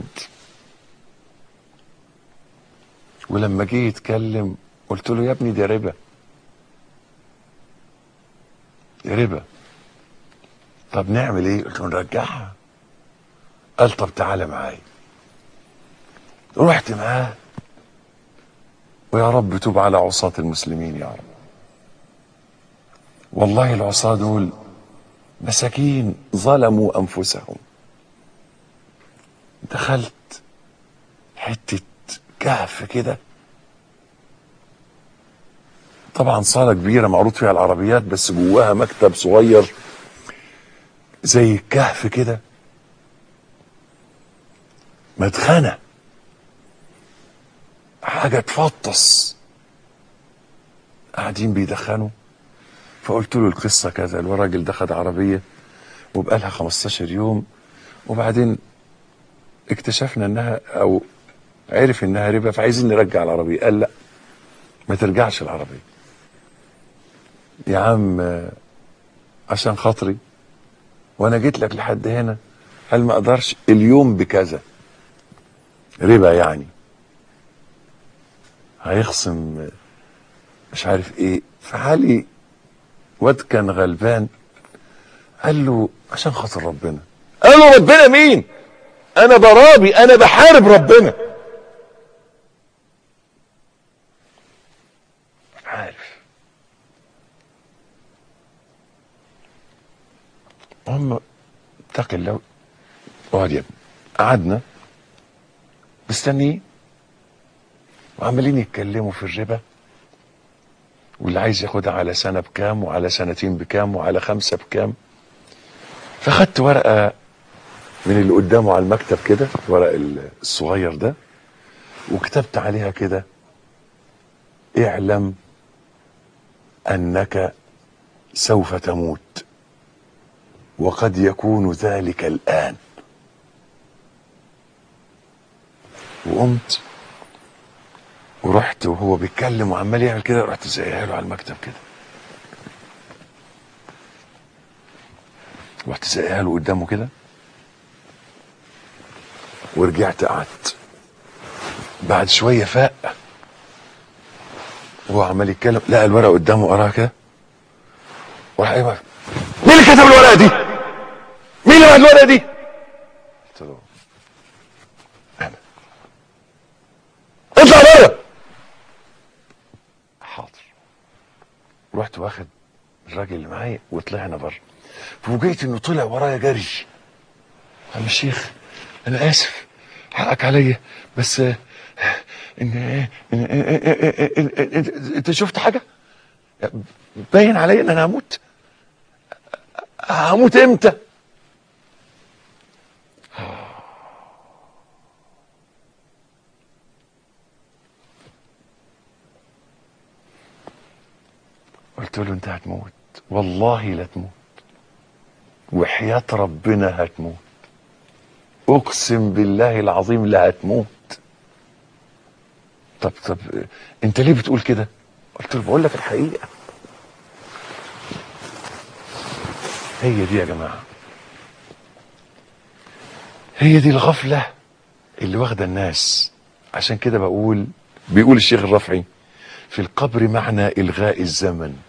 ولما جه يتكلم قلت له: يا ابني دي ربا، دي ربا. طب نعمل ايه؟ قلت له: نرجعها. قال: طب تعالى معايا. رحت معاه، ويا رب توب على عصاة المسلمين يا رب. والله العصاة دول مساكين ظلموا أنفسهم. دخلت حتة كهف كده، طبعا صالة كبيرة معروض فيها العربيات، بس جواها مكتب صغير زي الكهف كده، مدخنة، حاجة تفطس، قاعدين بيدخنوا. فقلت له القصة كذا، الراجل ده خد عربية وبقالها خمستاشر يوم، وبعدين اكتشفنا انها او عرف انها ربا، فعايزين نرجع العربية. قال لا، ما ترجعش العربية يا عم عشان خاطري، وانا جيت لك لحد هنا. هل ما اقدرش اليوم بكذا ربا، يعني هيخصم مش عارف ايه. فعلي واد كان غلبان قال له عشان خاطر ربنا. قال له ربنا مين؟ انا برابي، انا بحارب ربنا. عارف هم اتق الله. اقعد يا ابني. قعدنا مستنيين وعمالين يتكلموا في الربا، واللي عايز ياخدها على سنة بكام، وعلى سنتين بكام، وعلى خمسة بكام. فخدت ورقة من اللي قدامه على المكتب كده، الورق الصغير ده، وكتبت عليها كده: اعلم انك سوف تموت، وقد يكون ذلك الآن. وقمت ورحت وهو بيتكلم وعمال يعمل كده، رحت زيها له على المكتب كده، رحت زيها له قدامه كده، ورجعت قعدت. بعد شويه فاق وهو عمال يتكلم، لقى الورقه قدامه، قراها كده، وراح ايوه، مين اللي كتب الورقه دي؟ مين اللي بعت الورقه دي؟ قلت له انا. اطلع بره. حاضر. رحت واخد الراجل اللي معايا وطلعنا بره. فوجئت انه طلع ورايا جري: عم الشيخ انا اسف، حقك عليا، بس ان انت شفت حاجه؟ باين عليا ان انا هموت. هموت امتى؟ قلت له انت هتموت، والله لا تموت، وحياة ربنا هتموت، اقسم بالله العظيم لا هتموت. طب طب انت ليه بتقول كده؟ قلت له بقول لك الحقيقة. هي دي يا جماعة، هي دي الغفلة اللي واخدة الناس. عشان كده بقول، بيقول الشيخ الرفعي: في القبر معنى إلغاء الزمن،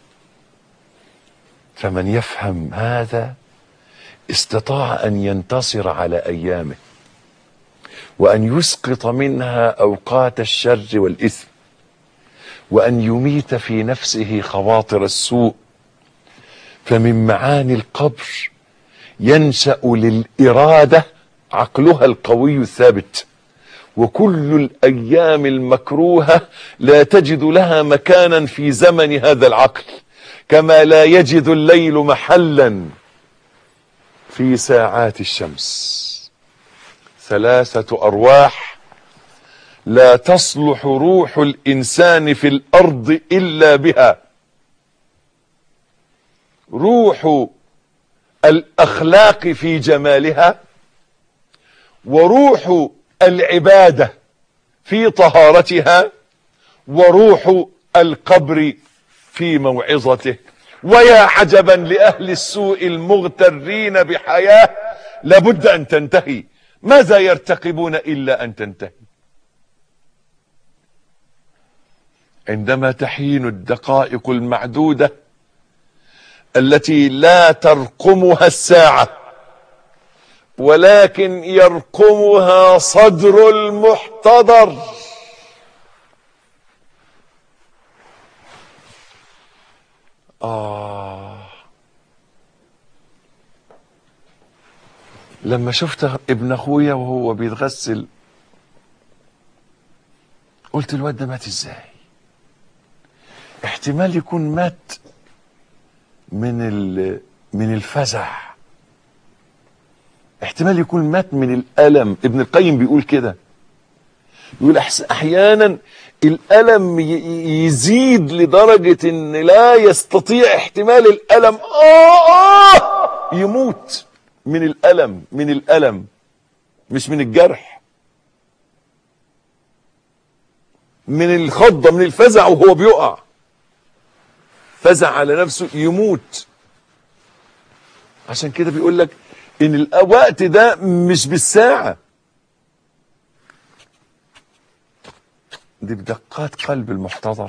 فمن يفهم هذا استطاع أن ينتصر على أيامه، وأن يسقط منها أوقات الشر والإثم، وأن يميت في نفسه خواطر السوء. فمن معاني القبر ينشأ للإرادة عقلها القوي الثابت، وكل الأيام المكروهة لا تجد لها مكانا في زمن هذا العقل، كما لا يجد الليل محلا في ساعات الشمس. ثلاثة أرواح لا تصلح روح الإنسان في الأرض إلا بها: روح الأخلاق في جمالها، وروح العبادة في طهارتها، وروح القبر في موعظته. ويا عجبا لأهل السوء المغترين بحياة لابد أن تنتهي، ماذا يرتقبون إلا أن تنتهي؟ عندما تحين الدقائق المعدودة التي لا ترقمها الساعة، ولكن يرقمها صدر المحتضر، آه لما شفت ابن اخويا وهو بيتغسل قلت الواد ده مات ازاي؟ احتمال يكون مات من من الفزع، احتمال يكون مات من الألم. ابن القيم بيقول كده، يقول احيانا الألم يزيد لدرجة ان لا يستطيع احتمال الألم، آه آه يموت من الألم، من الألم مش من الجرح، من الخضة، من الفزع وهو بيقع، فزع على نفسه يموت. عشان كده بيقول لك ان الوقت ده مش بالساعة، دي بدقات قلب المحتضر.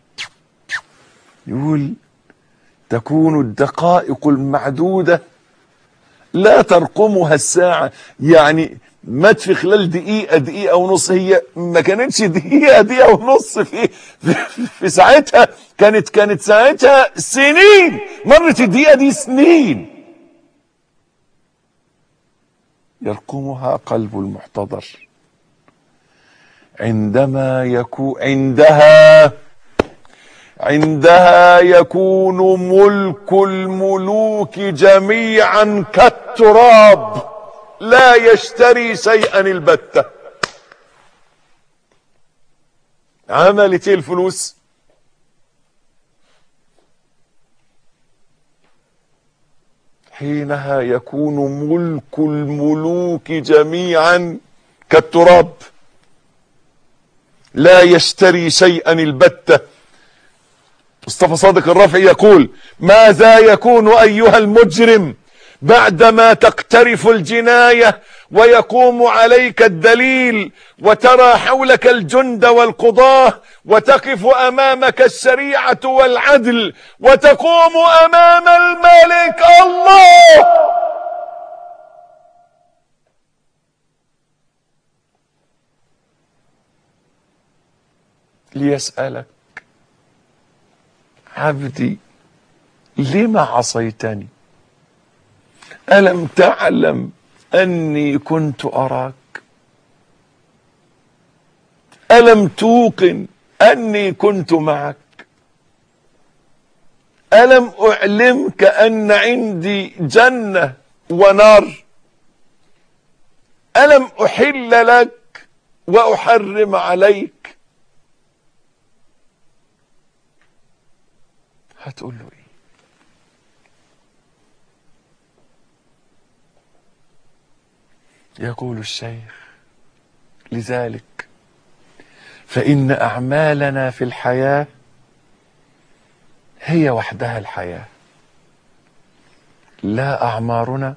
يقول تكون الدقائق المعدودة لا ترقمها الساعة. يعني مات في خلال دقيقة، دقيقة ونص. هي ما كانتش دقيقة، دقيقة ونص في في, في ساعتها، كانت كانت ساعتها سنين، مرت الدقيقة دي سنين. يرقمها قلب المحتضر عندما يكون عندها عندها يكون ملك الملوك جميعا كالتراب لا يشتري شيئا البتة. عملت ايه الفلوس؟ حينها يكون ملك الملوك جميعا كالتراب لا يشتري شيئا البتة. مصطفى صادق الرافعي يقول ماذا يكون أيها المجرم بعدما تقترف الجناية ويقوم عليك الدليل وترى حولك الجند والقضاة وتقف أمامك الشريعة والعدل وتقوم أمام الملك الله ليسألك عبدي لم عصيتني؟ ألم تعلم أني كنت أراك؟ ألم توقن أني كنت معك؟ ألم أعلمك أن عندي جنة ونار؟ ألم أحل لك وأحرم عليك؟ هتقول له ايه؟ يقول الشيخ لذلك فإن أعمالنا في الحياة هي وحدها الحياة، لا أعمارنا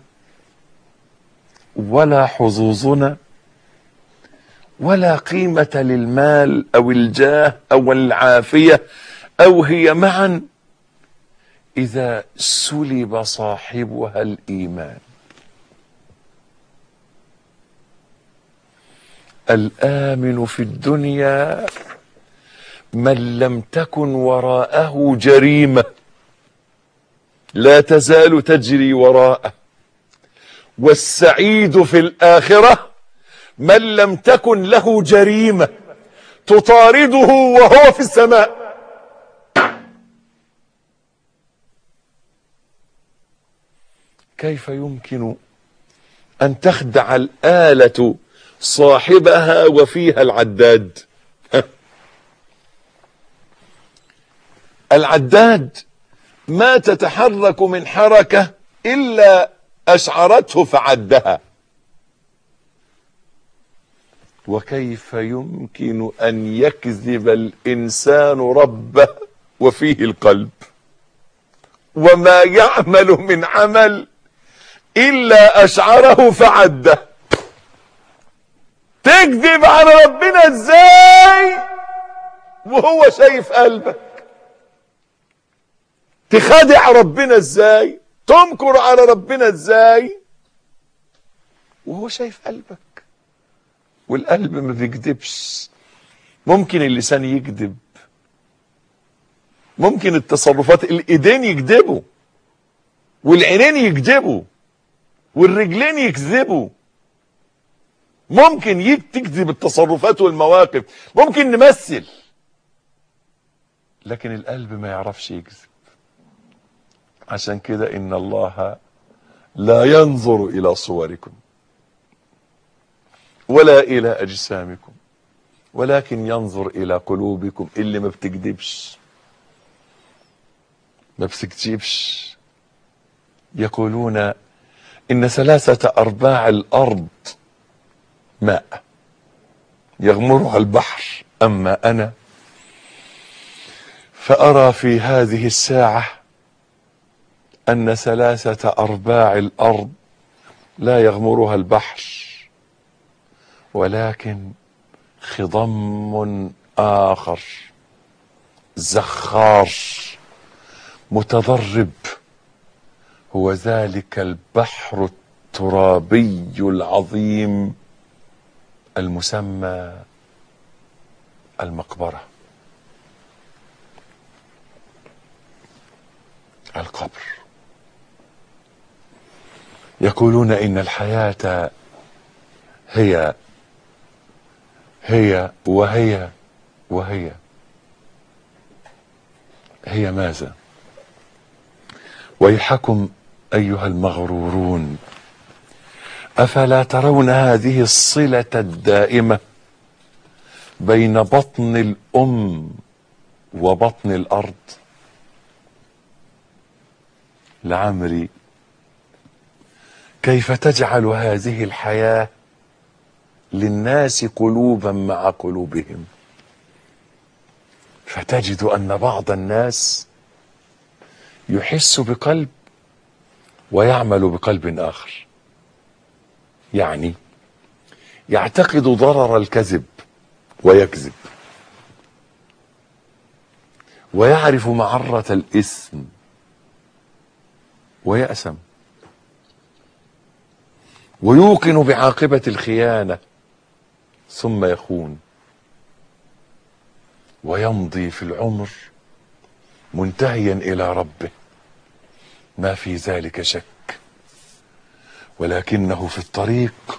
ولا حظوظنا ولا قيمة للمال أو الجاه أو العافية، أو هي معا إذا سلب صاحبها الإيمان. الآمن في الدنيا من لم تكن وراءه جريمة لا تزال تجري وراءه، والسعيد في الآخرة من لم تكن له جريمة تطارده وهو في السماء. كيف يمكن أن تخدع الآلة صاحبها وفيها العداد؟ العداد ما تتحرك من حركة إلا أشعرته فعدها. وكيف يمكن أن يكذب الإنسان ربه وفيه القلب؟ وما يعمل من عمل إلا أشعره فعده. تكذب على ربنا ازاي وهو شايف قلبك؟ تخدع ربنا ازاي؟ تمكر على ربنا ازاي وهو شايف قلبك؟ والقلب ما بيكذبش. ممكن اللسان يكذب، ممكن التصرفات، الايدين يكذبوا والعينين يكذبوا، والرجلين يكذبوا، ممكن تكذب التصرفات والمواقف، ممكن نمثل، لكن القلب ما يعرفش يكذب. عشان كده إن الله لا ينظر إلى صوركم ولا إلى أجسامكم ولكن ينظر إلى قلوبكم اللي ما بتكذبش ما بتكذبش. يقولون إن ثلاثة أرباع الأرض ماء يغمرها البحر، أما أنا فأرى في هذه الساعة أن ثلاثة أرباع الأرض لا يغمرها البحر ولكن خضم آخر زخار متضرب، هو ذلك البحر الترابي العظيم المسمى المقبرة، القبر. يقولون إن الحياة هي هي وهي وهي هي ماذا؟ ويحكم أيها المغرورون، أفلا ترون هذه الصلة الدائمة بين بطن الأم وبطن الأرض؟ لعمري كيف تجعل هذه الحياة للناس قلوبا مع قلوبهم، فتجد أن بعض الناس يحس بقلب ويعمل بقلب آخر، يعني يعتقد ضرر الكذب ويكذب، ويعرف معرة الإثم ويأثم، ويوقن بعاقبة الخيانة ثم يخون، ويمضي في العمر منتهيا إلى ربه، ما في ذلك شك، ولكنه في الطريق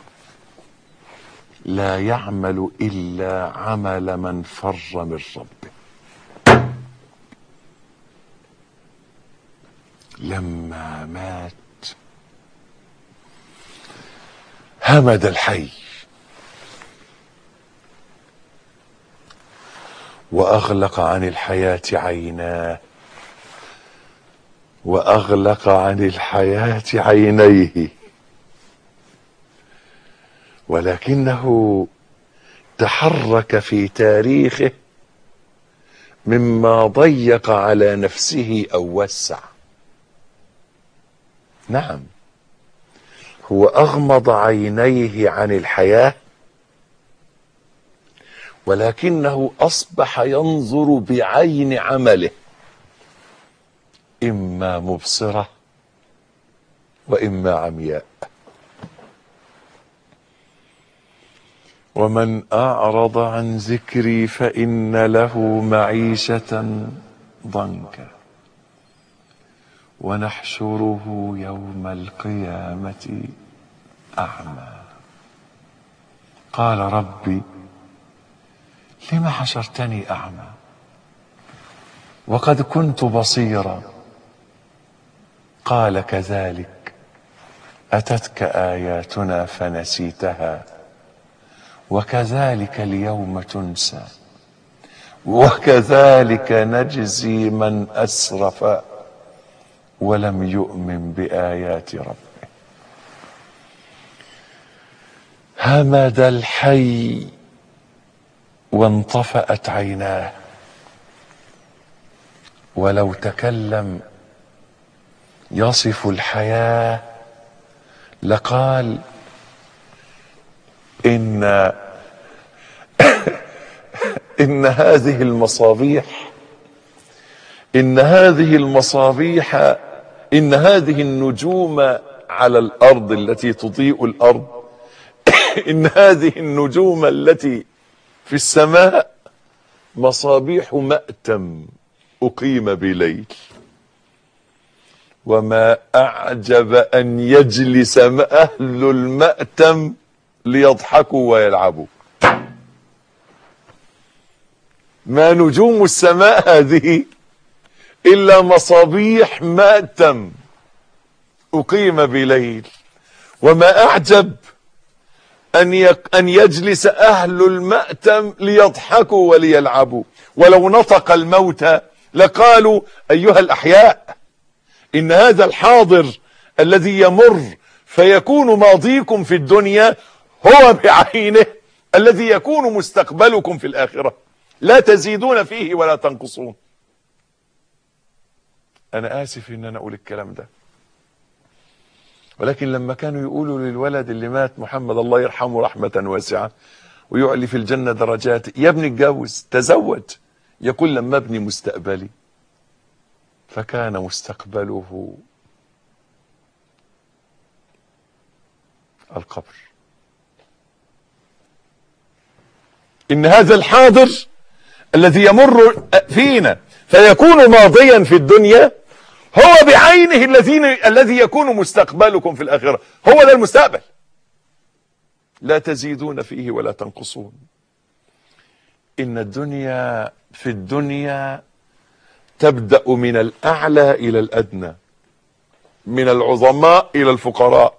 لا يعمل إلا عمل من فر من ربه. لما مات همد الحي وأغلق عن الحياة عيناه وأغلق عن الحياة عينيه، ولكنه تحرك في تاريخه مما ضيق على نفسه أو وسع. نعم، هو أغمض عينيه عن الحياة، ولكنه أصبح ينظر بعين عمله، إما مبصرة وإما عمياء. ومن أعرض عن ذكري فإن له معيشة ضنكا ونحشره يوم القيامة أعمى. قال ربي لم حشرتني أعمى وقد كنت بصيرا؟ قال كذلك أتتك آياتنا فنسيتها وكذلك اليوم تنسى وكذلك نجزي من أسرف ولم يؤمن بآيات ربه. همد الحي وانطفأت عيناه، ولو تكلم يصف الحياة لقال إن إن هذه المصابيح إن هذه المصابيح إن هذه النجوم على الأرض التي تضيء الأرض إن هذه النجوم التي في السماء مصابيح مأتم أقيم بليل، وما أعجب أن يجلس أهل المأتم ليضحكوا ويلعبوا. ما نجوم السماء هذه إلا مصابيح مأتم أقيم بليل. وما أعجب أن يك أن يجلس أهل المأتم ليضحكوا وليلعبوا. ولو نطق الموتى لقالوا أيها الأحياء إن هذا الحاضر الذي يمر فيكون ماضيكم في الدنيا هو بعينه الذي يكون مستقبلكم في الآخرة، لا تزيدون فيه ولا تنقصون. أنا آسف إن أنا أقول الكلام ده، ولكن لما كانوا يقولوا للولد اللي مات محمد الله يرحمه رحمة واسعة ويعلي في الجنة درجات، يا ابني اتجوز تزوج، يقول لما ابني مستقبلي، فكان مستقبله القبر. إن هذا الحاضر الذي يمر فينا فيكون ماضيا في الدنيا هو بعينه الذين الذي يكون مستقبلكم في الآخرة، هو ده المستقبل، لا تزيدون فيه ولا تنقصون. إن الدنيا في الدنيا تبدأ من الأعلى إلى الأدنى، من العظماء إلى الفقراء،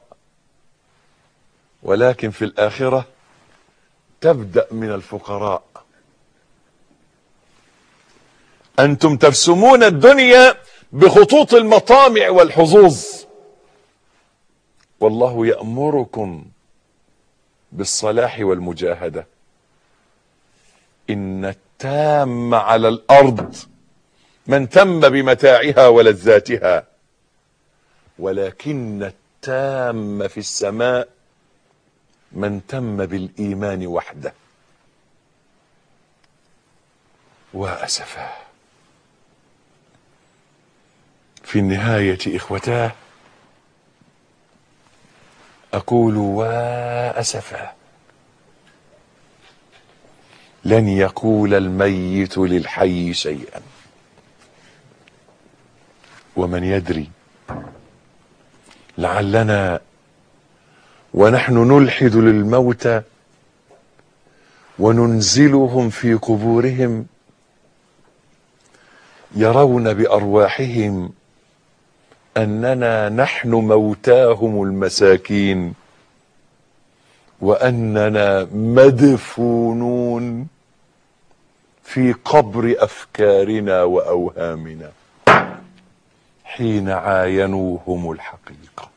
ولكن في الآخرة تبدأ من الفقراء. أنتم ترسمون الدنيا بخطوط المطامع والحظوظ، والله يأمركم بالصلاح والمجاهدة. إن التام على الأرض من تم بمتاعها ولذاتها، ولكن التام في السماء من تم بالإيمان وحده. وأسفاه في النهاية إخوتاه أقول وأسفاه لن يقول الميت للحي شيئا. ومن يدري لعلنا ونحن نلحد للموتى وننزلهم في قبورهم يرون بأرواحهم أننا نحن موتاهم المساكين، وأننا مدفونون في قبر أفكارنا وأوهامنا حين عاينوهم الحقيقة.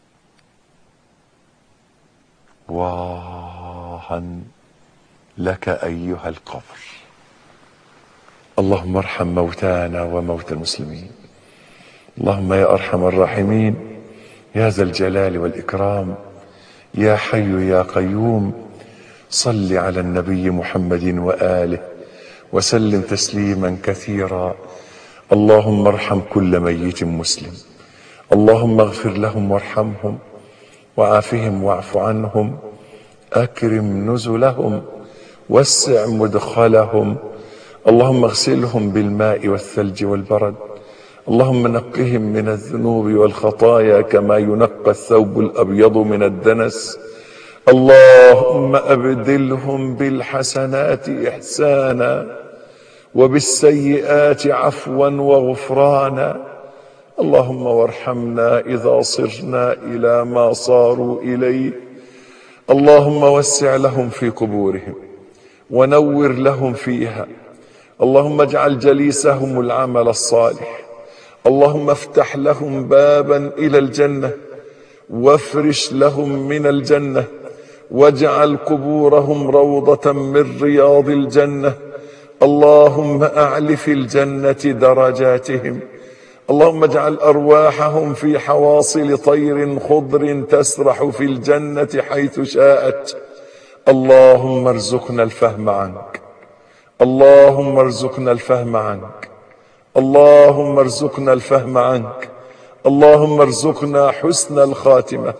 واها لك أيها القبر. اللهم ارحم موتانا وموتى المسلمين. اللهم يا أرحم الراحمين يا ذا الجلال والإكرام يا حي يا قيوم، صل على النبي محمد وآله وسلم تسليما كثيرا. اللهم ارحم كل ميت مسلم، اللهم اغفر لهم وارحمهم وعافهم واعف عنهم، أكرم نزلهم وسع مدخلهم، اللهم اغسلهم بالماء والثلج والبرد، اللهم نقهم من الذنوب والخطايا كما ينقى الثوب الأبيض من الدنس، اللهم أبدلهم بالحسنات إحسانا وبالسيئات عفوا وغفرانا، اللهم وارحمنا إذا صرنا إلى ما صاروا إليه، اللهم وسع لهم في قبورهم ونور لهم فيها، اللهم اجعل جليسهم العمل الصالح، اللهم افتح لهم بابا إلى الجنة وافرش لهم من الجنة، واجعل قبورهم روضة من رياض الجنة، اللهم أعل في الجنة درجاتهم، اللهم اجعل أرواحهم في حواصل طير خضر تسرح في الجنة حيث شاءت، اللهم ارزقنا الفهم عنك، اللهم ارزقنا الفهم عنك، اللهم ارزقنا الفهم عنك، اللهم ارزقنا حسن الخاتمة،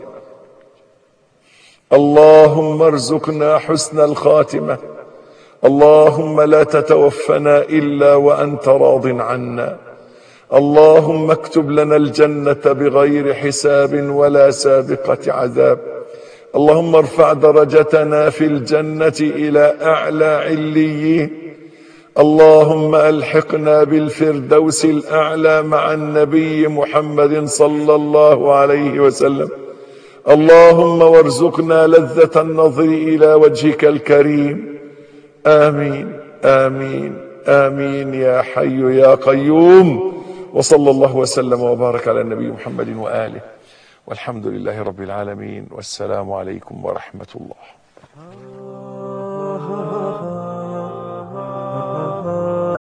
اللهم ارزقنا حسن الخاتمة، اللهم لا تتوفنا إلا وأنت راض عنا، اللهم اكتب لنا الجنة بغير حساب ولا سابقة عذاب. اللهم ارفع درجتنا في الجنة إلى أعلى عليين. اللهم ألحقنا بالفردوس الأعلى مع النبي محمد صلى الله عليه وسلم. اللهم وارزقنا لذة النظر إلى وجهك الكريم. آمين آمين آمين يا حي يا قيوم. وصلى الله وسلم وبارك على النبي محمد وآله، والحمد لله رب العالمين، والسلام عليكم ورحمة الله.